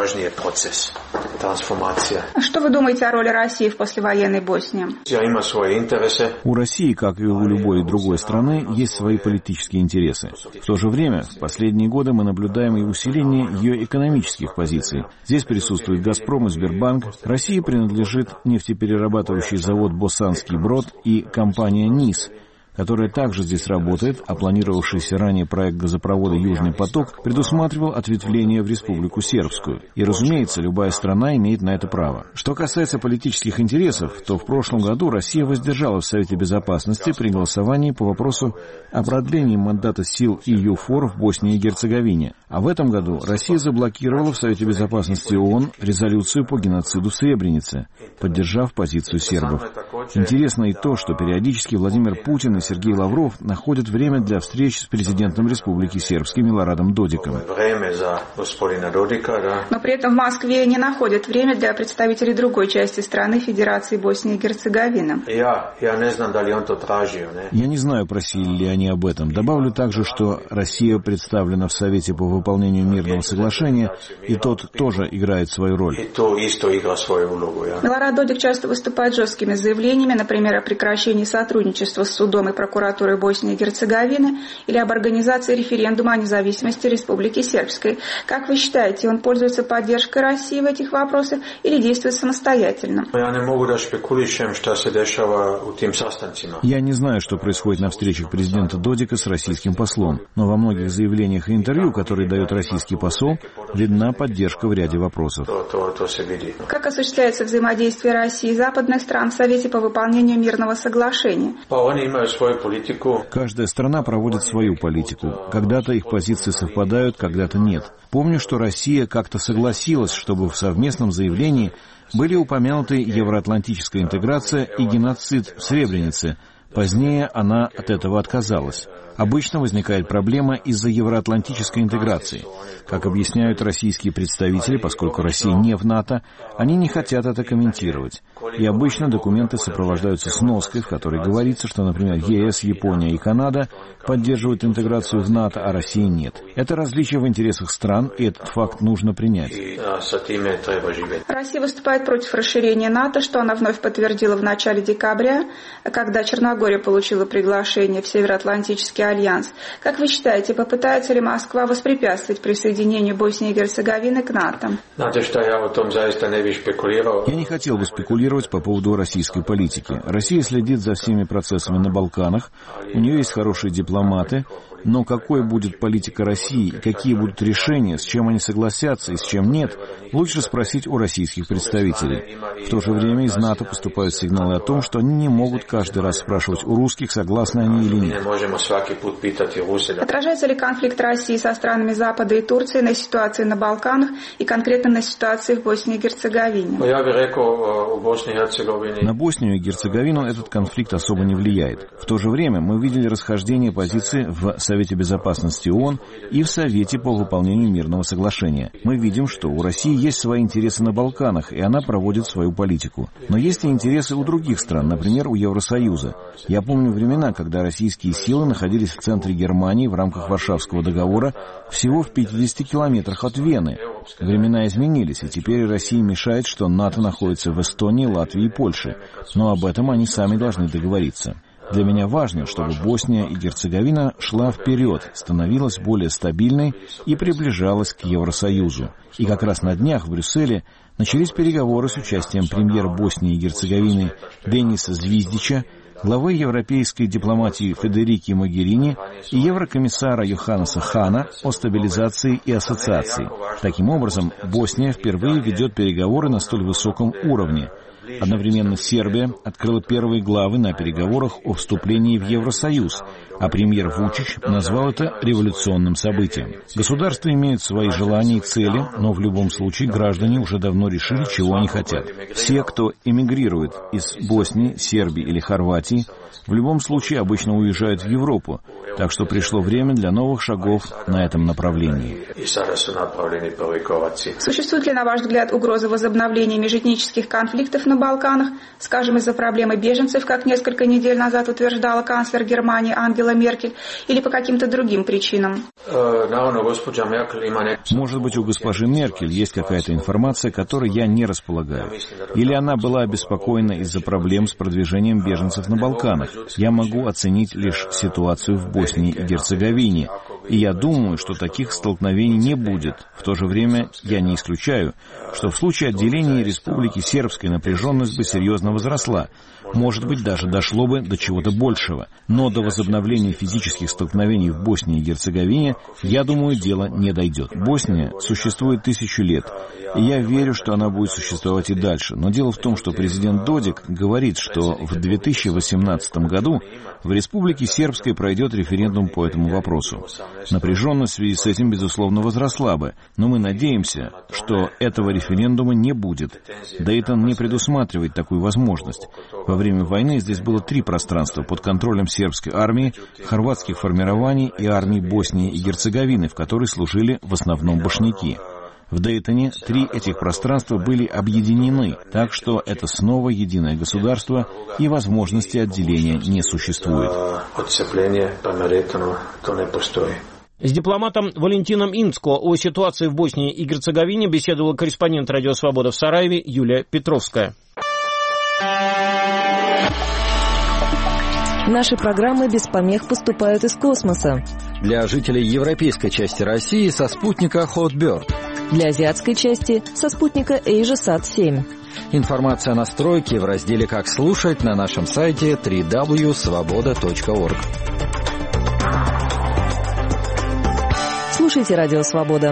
А что вы думаете о роли России в послевоенной Боснии? У России, как и у любой другой страны, есть свои политические интересы. В то же время, в последние годы мы наблюдаем и усиление ее экономических позиций. Здесь присутствует «Газпром» и «Сбербанк». России принадлежит нефтеперерабатывающий завод «Босанский Брод» и компания «НИС», которая также здесь работает, а планировавшийся ранее проект газопровода «Южный поток» предусматривал ответвление в Республику Сербскую. И, разумеется, любая страна имеет на это право. Что касается политических интересов, то в прошлом году Россия воздержалась в Совете Безопасности при голосовании по вопросу о продлении мандата сил EUFOR в Боснии и Герцеговине. А в этом году Россия заблокировала в Совете Безопасности ООН резолюцию по геноциду в Сребренице, поддержав позицию сербов. Интересно и то, что периодически Владимир Путин и Сергей Лавров находят время для встреч с президентом Республики Сербской Милорадом Додиком. Но при этом в Москве не находят время для представителей другой части страны, Федерации Боснии и Герцеговины. Я не знаю, просили ли они об этом. Добавлю также, что Россия представлена в Совете по выполнению мирного соглашения, и тот тоже играет свою роль. Милорад Додик часто выступает жесткими заявлениями, например, о прекращении сотрудничества с судом и прокуратурой Боснии и Герцеговины или об организации референдума о независимости Республики Сербской. Как вы считаете, он пользуется поддержкой России в этих вопросах или действует самостоятельно? Я не знаю, что происходит на встречах президента Додика с российским послом, но во многих заявлениях и интервью, которые дает российский посол, видна поддержка в ряде вопросов. Как осуществляется взаимодействие России и западных стран в Совете по выполнению мирного соглашения? Каждая страна проводит свою политику. Когда-то их позиции совпадают, когда-то нет. Помню, что Россия как-то согласилась, чтобы в совместном заявлении были упомянуты евроатлантическая интеграция и геноцид в Сребренице. Позднее она от этого отказалась. Обычно возникает проблема из-за евроатлантической интеграции. Как объясняют российские представители, поскольку Россия не в НАТО, они не хотят это комментировать. И обычно документы сопровождаются сноской, в которой говорится, что, например, ЕС, Япония и Канада поддерживают интеграцию в НАТО, а Россия нет. Это различие в интересах стран, и этот факт нужно принять. Россия выступает против расширения НАТО, что она вновь подтвердила в начале декабря, когда Черногория получила приглашение в Североатлантический альянс. Как вы считаете, попытается ли Москва воспрепятствовать присоединению Боснии и Герцеговины к НАТО? Я не хотел бы спекулировать по поводу российской политики. Россия следит за всеми процессами на Балканах, у нее есть хорошие дипломаты, но какой будет политика России и какие будут решения, с чем они согласятся и с чем нет, лучше спросить у российских представителей. В то же время из НАТО поступают сигналы о том, что они не могут каждый раз спрашивать у русских, согласны они или нет. Отражается ли конфликт России со странами Запада и Турции на ситуации на Балканах и конкретно на ситуации в Боснии и Герцеговине? На Боснию и Герцеговину этот конфликт особо не влияет. В то же время мы видели расхождение позиций в Совете Безопасности ООН и в Совете по выполнению мирного соглашения. Мы видим, что у России есть свои интересы на Балканах, и она проводит свою политику. Но есть и интересы у других стран, например, у Евросоюза. Я помню времена, когда российские силы находились в центре Германии в рамках Варшавского договора всего в 50 километрах от Вены. Времена изменились, и теперь России мешает, что НАТО находится в Эстонии, Латвии и Польше. Но об этом они сами должны договориться. Для меня важно, чтобы Босния и Герцеговина шла вперед, становилась более стабильной и приближалась к Евросоюзу. И как раз на днях в Брюсселе начались переговоры с участием премьера Боснии и Герцеговины Дениса Звиздича, главы европейской дипломатии Федерики Могерини и еврокомиссара Йоханнеса Хана о стабилизации и ассоциации. Таким образом, Босния впервые ведет переговоры на столь высоком уровне. Одновременно Сербия открыла первые главы на переговорах о вступлении в Евросоюз, а премьер Вучич назвал это революционным событием. Государства имеют свои желания и цели, но в любом случае граждане уже давно решили, чего они хотят. Все, кто эмигрирует из Боснии, Сербии или Хорватии, в любом случае обычно уезжают в Европу, так что пришло время для новых шагов на этом направлении. Существует ли, на ваш взгляд, угроза возобновления межэтнических конфликтов на Балканах, скажем, из-за проблемы беженцев, как несколько недель назад утверждала канцлер Германии Ангела Меркель, или по каким-то другим причинам? Может быть, у госпожи Меркель есть какая-то информация, которой я не располагаю. Или она была обеспокоена из-за проблем с продвижением беженцев на Балканах. Я могу оценить лишь ситуацию в Боснии и Герцеговине, и я думаю, что таких столкновений не будет. В то же время я не исключаю, что в случае отделения Республики Сербской напряженность бы серьезно возросла. Может быть, даже дошло бы до чего-то большего. Но до возобновления физических столкновений в Боснии и Герцеговине, я думаю, дело не дойдет. Босния существует 1000 лет, и я верю, что она будет существовать и дальше. Но дело в том, что президент Додик говорит, что в 2018 году в Республике Сербской пройдет референдум по этому вопросу. Напряженность в связи с этим, безусловно, возросла бы, но мы надеемся, что этого референдума не будет. Дейтон не предусматривает такую возможность. Во время войны здесь было 3 пространства под контролем сербской армии, хорватских формирований и армии Боснии и Герцеговины, в которой служили в основном башняки. В Дейтоне 3 этих пространства были объединены, так что это снова единое государство, и возможности отделения не существует. С дипломатом Валентином Инцко о ситуации в Боснии и Герцеговине беседовала корреспондент «Радио Свобода» в Сараеве Юлия Петровская. Наши программы без помех поступают из космоса. Для жителей европейской части России со спутника Hotbird. Для азиатской части со спутника AsiaSat-7. Информация о настройке в разделе «Как слушать» на нашем сайте www.svoboda.org. Слушайте «Радио Свобода».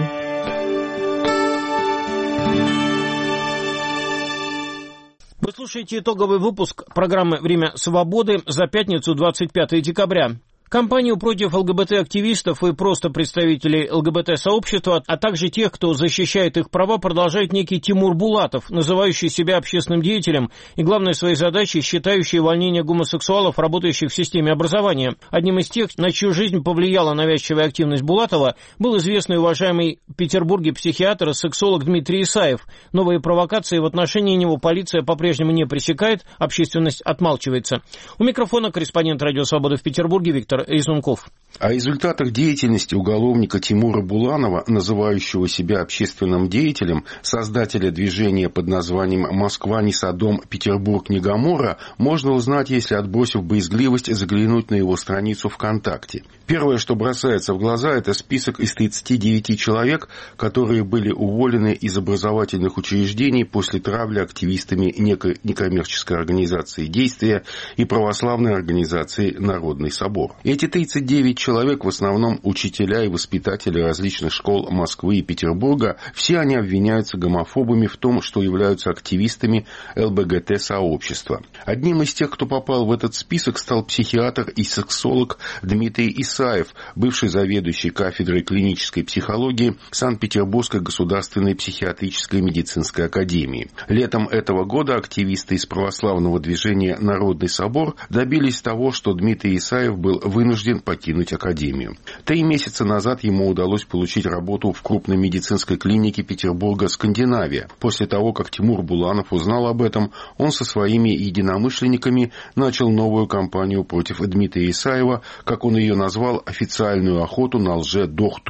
Вы слушаете итоговый выпуск программы «Время свободы» за пятницу, 25 декабря. Кампанию против ЛГБТ-активистов и просто представителей ЛГБТ-сообщества, а также тех, кто защищает их права, продолжает некий Тимур Булатов, называющий себя общественным деятелем и, главной своей задачей, считающий увольнение гомосексуалов, работающих в системе образования. Одним из тех, на чью жизнь повлияла навязчивая активность Булатова, был известный и уважаемый в Петербурге психиатр и сексолог Дмитрий Исаев. Новые провокации в отношении него полиция по-прежнему не пресекает, общественность отмалчивается. У микрофона корреспондент «Радио Свобода» в Петербурге Виктор Резунков. О результатах деятельности уголовника Тимура Буланова, называющего себя общественным деятелем, создателя движения под названием «Москва не Содом, Петербург не Гоморра», можно узнать, если, отбросив боязгливость, заглянуть на его страницу ВКонтакте. Первое, что бросается в глаза, это список из 39 человек, которые были уволены из образовательных учреждений после травли активистами некой некоммерческой организации «Действия» и православной организации «Народный собор». Эти 39 человек, в основном учителя и воспитатели различных школ Москвы и Петербурга, все они обвиняются гомофобами в том, что являются активистами ЛГБТ-сообщества. Одним из тех, кто попал в этот список, стал психиатр и сексолог Дмитрий Исаев, бывший заведующий кафедрой клинической психологии Санкт-Петербургской государственной психиатрической медицинской академии. Летом этого года активисты из православного движения «Народный собор» добились того, что Дмитрий Исаев был вынужден покинуть академию. 3 месяца назад ему удалось получить работу в крупной медицинской клинике Петербурга «Скандинавия». После того, как Тимур Буланов узнал об этом, он со своими единомышленниками начал новую кампанию против Дмитрия Исаева, как он ее назвал, официальную охоту на лже-доктора.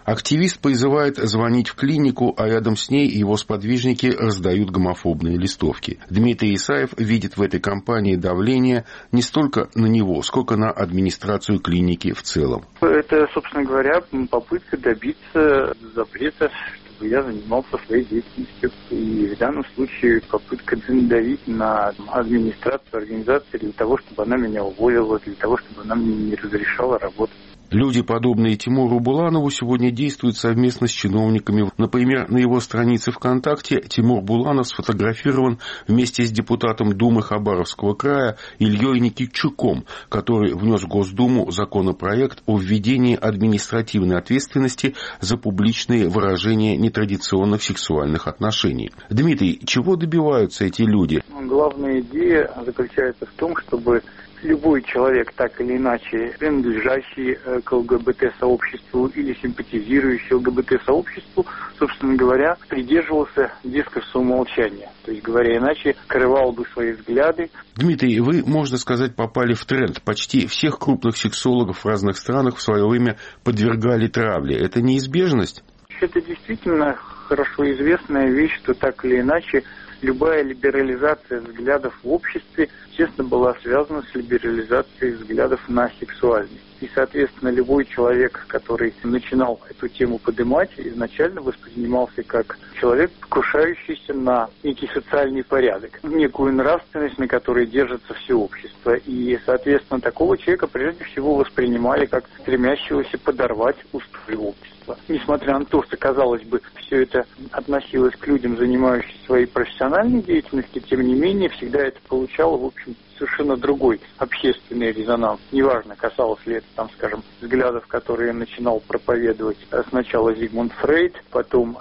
Активист призывает звонить в клинику, а рядом с ней его сподвижники раздают гомофобные листовки. Дмитрий Исаев видит в этой кампании давление не столько на него, сколько на администрацию клиники в целом. Это, собственно говоря, попытка добиться запрета, чтобы я занимался своей деятельностью. И в данном случае попытка надавить на администрацию организации для того, чтобы она меня уволила, для того, чтобы она мне не разрешала работать. Люди, подобные Тимуру Буланову, сегодня действуют совместно с чиновниками. Например, на его странице ВКонтакте Тимур Буланов сфотографирован вместе с депутатом Думы Хабаровского края Ильей Никитчуком, который внес в Госдуму законопроект о введении административной ответственности за публичные выражения нетрадиционных сексуальных отношений. Дмитрий, чего добиваются эти люди? Главная идея заключается в том, чтобы любой человек, так или иначе принадлежащий к ЛГБТ-сообществу или симпатизирующий ЛГБТ-сообществу, собственно говоря, придерживался дискурса умолчания. То есть, говоря иначе, скрывал бы свои взгляды. Дмитрий, вы, можно сказать, попали в тренд. Почти всех крупных сексологов в разных странах в свое время подвергали травле. Это неизбежность? Это действительно хорошо известная вещь, что так или иначе любая либерализация взглядов в обществе, естественно, была связана с либерализацией взглядов на сексуальность. И, соответственно, любой человек, который начинал эту тему поднимать, изначально воспринимался как человек, покушающийся на некий социальный порядок, некую нравственность, на которой держится все общество. И, соответственно, такого человека прежде всего воспринимали как стремящегося подорвать устои общества. Несмотря на то, что, казалось бы, все это относилось к людям, занимающимся своей профессиональной деятельностью, тем не менее, всегда это получало, в общем, совершенно другой общественный резонанс. Неважно, касалось ли это, там, скажем, взглядов, которые начинал проповедовать сначала Зигмунд Фрейд, потом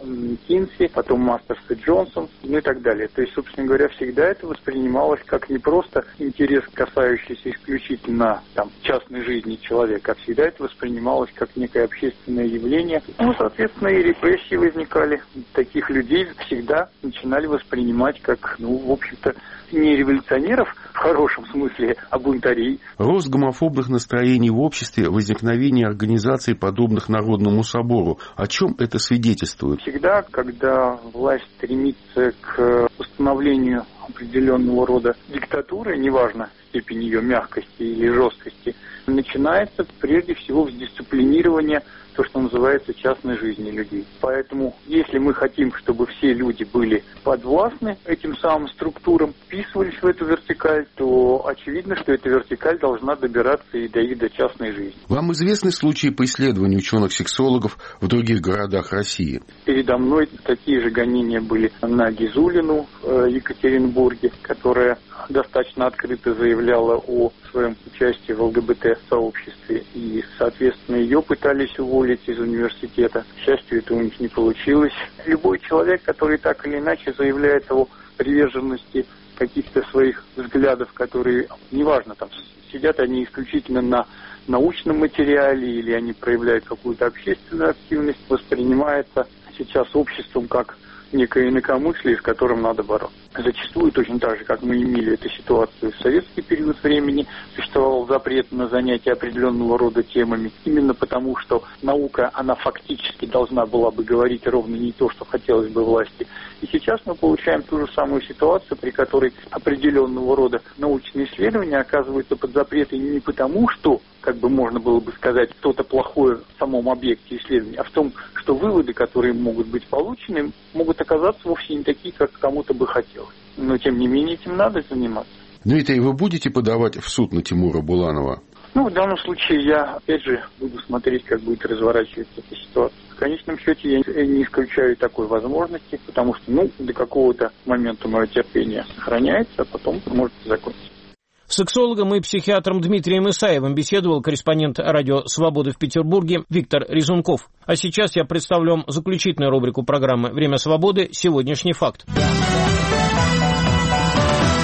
Кинси, потом Мастерс и Джонсон, ну и так далее. То есть, собственно говоря, всегда это воспринималось как не просто интерес, касающийся исключительно там, частной жизни человека, а всегда это воспринималось как некое общественное явление. Ну, соответственно, и репрессии возникали. Таких людей всегда начинали воспринимать как, ну, в общем-то, не революционеров в хорошем смысле, а бунтарей. Рост гомофобных настроений в обществе, возникновение организаций, подобных Народному собору. О чем это свидетельствует? Всегда, когда власть стремится к установлению определенного рода диктатуры, неважно степень ее мягкости или жесткости, начинается прежде всего с дисциплинирования то, что называется частной жизни людей. Поэтому, если мы хотим, чтобы все люди были подвластны этим самым структурам, вписывались в эту вертикаль, то очевидно, что эта вертикаль должна добираться и до частной жизни. Вам известны случаи по исследованию ученых-сексологов в других городах России? Передо мной такие же гонения были на Гизулину в Екатеринбурге, которая достаточно открыто заявляла о своем участии в ЛГБТ-сообществе, и, соответственно, ее пытались уволить из университета. К счастью, это у них не получилось. Любой человек, который так или иначе заявляет о приверженности каких-то своих взглядов, которые, неважно, там сидят они исключительно на научном материале или они проявляют какую-то общественную активность, воспринимается сейчас обществом как некое инакомыслие, с которым надо бороться. Зачастую, точно так же, как мы имели эту ситуацию в советский период времени, существовал запрет на занятия определенного рода темами, именно потому, что наука, она фактически должна была бы говорить ровно не то, что хотелось бы власти. И сейчас мы получаем ту же самую ситуацию, при которой определенного рода научные исследования оказываются под запретой не потому, что, как бы можно было бы сказать, что-то плохое в самом объекте исследования, а в том, что выводы, которые могут быть получены, могут оказаться вовсе не такие, как кому-то бы хотелось. Но, тем не менее, этим надо заниматься. Дмитрий, вы будете подавать в суд на Тимура Буланова? Ну, в данном случае я, опять же, буду смотреть, как будет разворачиваться эта ситуация. В конечном счете я не исключаю такой возможности, потому что, до какого-то момента мое терпение сохраняется, а потом может закончиться. С сексологом и психиатром Дмитрием Исаевым беседовал корреспондент радио «Свобода» в Петербурге Виктор Резунков. А сейчас я представлю вам заключительную рубрику программы «Время свободы. Сегодняшний факт».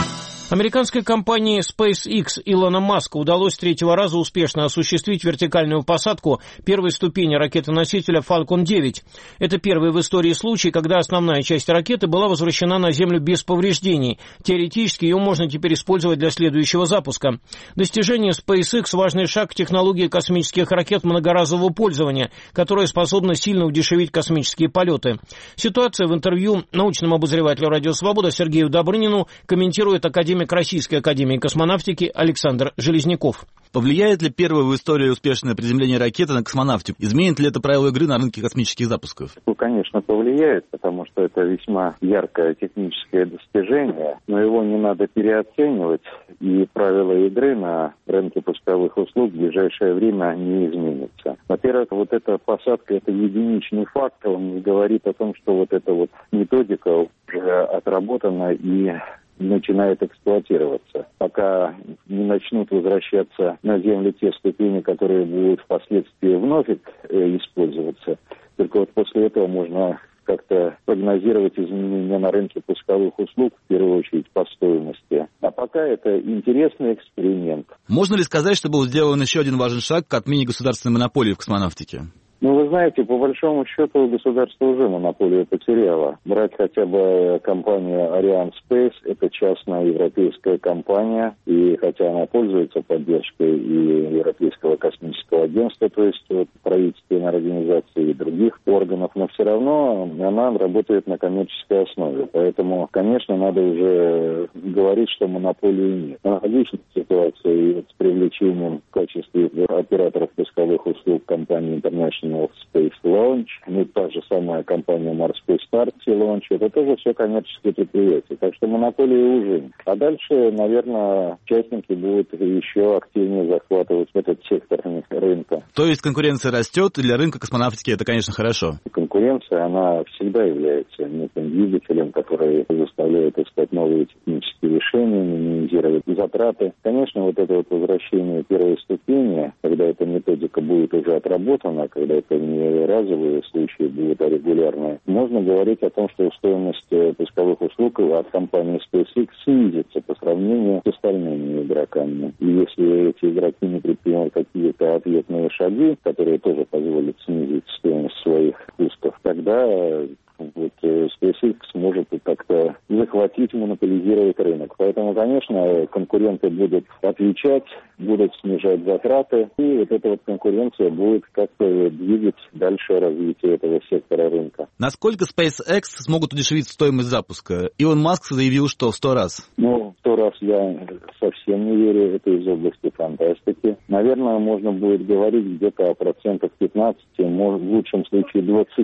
Американской компании SpaceX Илона Маска удалось с третьего раза успешно осуществить вертикальную посадку первой ступени ракеты-носителя Falcon 9. Это первый в истории случай, когда основная часть ракеты была возвращена на Землю без повреждений. Теоретически ее можно теперь использовать для следующего запуска. Достижение SpaceX – важный шаг к технологии космических ракет многоразового пользования, которая способна сильно удешевить космические полеты. Ситуацию в интервью научному обозревателю «Радио Свобода» Сергею Добрынину комментирует академик Российской академии космонавтики Александр Железняков. Повлияет ли первое в истории успешное приземление ракеты на космонавтику? Изменит ли это правила игры на рынке космических запусков? Ну, конечно, повлияет, потому что это весьма яркое техническое достижение, но его не надо переоценивать, и правила игры на рынке пусковых услуг в ближайшее время не изменятся. Во-первых, вот эта посадка – это единичный факт, он не говорит о том, что вот эта вот методика уже отработана и начинает эксплуатироваться. Пока не начнут возвращаться на Землю те ступени, которые будут впоследствии вновь использоваться, только вот после этого можно как-то прогнозировать изменения на рынке пусковых услуг, в первую очередь по стоимости. А пока это интересный эксперимент. Можно ли сказать, что был сделан еще один важный шаг к отмене государственной монополии в космонавтике? Ну, вы знаете, по большому счету государство уже монополию потеряло. Брать хотя бы компанию Ariane Space, это частная европейская компания, и хотя она пользуется поддержкой и Европейского космического агентства, то есть вот, правительственной организации и других органов, но все равно она работает на коммерческой основе. Поэтому, конечно, надо уже говорить, что монополии нет. Аналогичная ситуация с привлечением в качестве операторов пусковых услуг компании International Space Launch, ну, та же самая компания Морской старт Launch, это тоже все коммерческие предприятия. Так что монополии уже. А дальше, наверное, участники будут еще активнее захватывать этот сектор рынка. То есть конкуренция растет, и для рынка космонавтики это, конечно, хорошо. Конкуренция, она всегда является неким двигателем, который заставляет искать новые технические решения, минимизировать затраты. Конечно, вот это вот возвращение первой ступени, когда эта методика будет уже отработана, когда это не разовые случаи будут, а регулярные, можно говорить о том, что стоимость пусковых услуг от компании SpaceX снизится по сравнению с остальными игроками. И если эти игроки не предпримут какие-то ответные шаги, которые тоже позволят снизить стоимость своих пусков, тогда вот SpaceX сможет как-то захватить, монополизировать рынок. Поэтому, конечно, конкуренты будут отвечать, будут снижать затраты, и вот эта вот конкуренция будет как-то двигать дальше развитие этого сектора рынка. Насколько SpaceX смогут удешевить стоимость запуска? Илон Маск заявил, что в 100 раз. Ну, в 100 раз я совсем не верю, это из области фантастики. Наверное, можно будет говорить где-то о процентах 15, в лучшем случае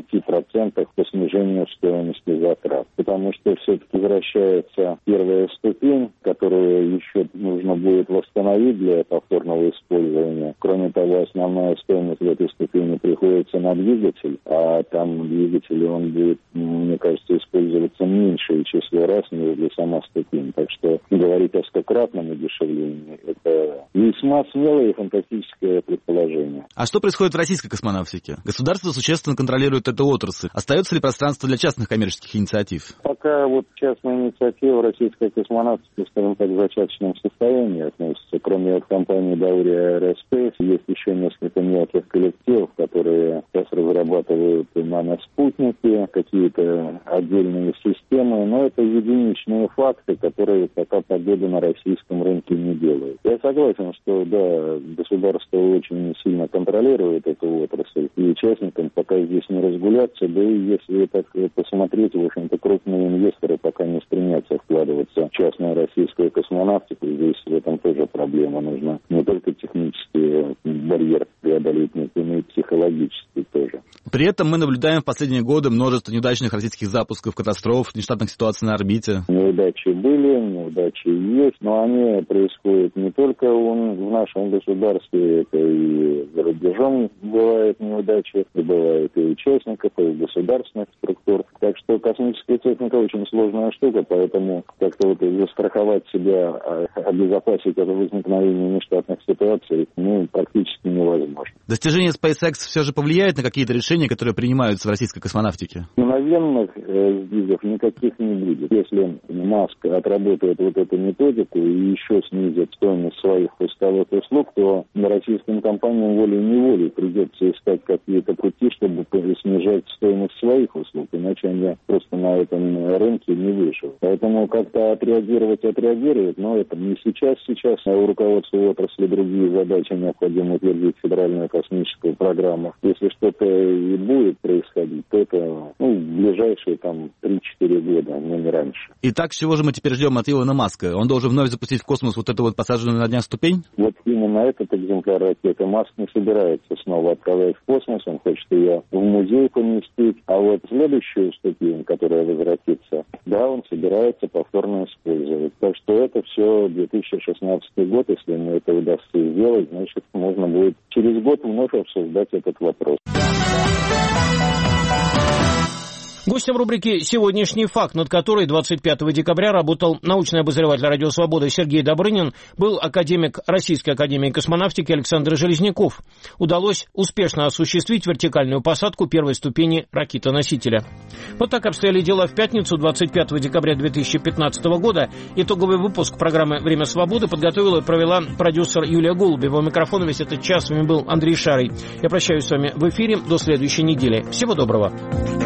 20% по снижению стоимости затрат. Потому что все-таки возвращается первая ступень, которую еще нужно будет восстановить для повторного использования. Кроме того, основная стоимость в этой ступени приходится на двигатель, а там двигатель, он будет, мне кажется, использоваться меньшее число раз, нежели сама ступень. Так что говорить о стократном удешевлении – это весьма смелое и фантастическое предположение. А что происходит в российской космонавтике? Государство существенно контролирует эту отрасль. Остается ли пространство для частных коммерческих инициатив? Пока вот частная инициатива российской космонавтики, скажем так, в зачаточном состоянии относится. Кроме компании Dauria Aerospace, есть еще несколько мелких коллективов, которые сейчас разрабатывают наноспутники, какие-то отдельные системы, но это единичные факты, которые пока победу на российском рынке не делают. Я согласен, что да, государство очень сильно контролирует эту отрасль, и участникам пока здесь не разгуляться, да и если так посмотреть, в общем-то, крупные инвесторы пока не стремятся вкладываться в частную российскую космонавтику. Здесь в этом тоже проблема. Нужно не только технический барьер преодолеть, но и психологический тоже. При этом мы наблюдаем в последние годы множество неудачных российских запусков, катастроф, нештатных ситуаций на орбите. Неудачи были, неудачи есть, но они происходят не только в нашем государстве, это и за рубежом бывают неудачи, и бывают и участников, и государственных структур. Так что космическая техника очень сложная штука, поэтому как-то вот застраховать себя, обезопасить от возникновения нештатных ситуаций, практически невозможно. Достижение SpaceX все же повлияет на какие-то решения, которые принимаются в российской космонавтике? Наверное, мгновенных сдвигов никаких не будет. Если Маск отработает вот эту методику и еще снизит стоимость своих поисковых услуг, то российским компаниям волей-неволей придется искать какие-то пути, чтобы снижать стоимость своих услуг, иначе они просто на этом рынке не выживут. Поэтому как-то отреагируют, но это не сейчас. Сейчас у руководства отрасли другие задачи, необходимо утвердить федеральную космическую программу. Если что-то и будет происходить, то это в ближайшие 3-4 года, но не раньше. Итак, чего же мы теперь ждем от Илона Маска? Он должен вновь запустить в космос вот эту вот посаженную на днях ступень? Вот именно этот экземпляр ракеты Маск не собирается снова отправлять в космос, он хочет ее в музей поместить, а вот следующую ступень, которая возвратится, да, он собирается повторно использовать. Так что это все 2016 год, если ему это удастся сделать, значит, можно будет через год вновь обсуждать этот вопрос. Гостем рубрики «Сегодняшний факт», над которой 25 декабря работал научный обозреватель «Радио Свобода» Сергей Добрынин, был академик Российской академии космонавтики Александр Железняков. Удалось успешно осуществить вертикальную посадку первой ступени ракеты-носителя. Вот так обстояли дела в пятницу, 25 декабря 2015 года. Итоговый выпуск программы «Время свободы» подготовила и провела продюсер Юлия Голубева. У микрофона весь этот час с вами был Андрей Шарый. Я прощаюсь с вами в эфире до следующей недели. Всего доброго.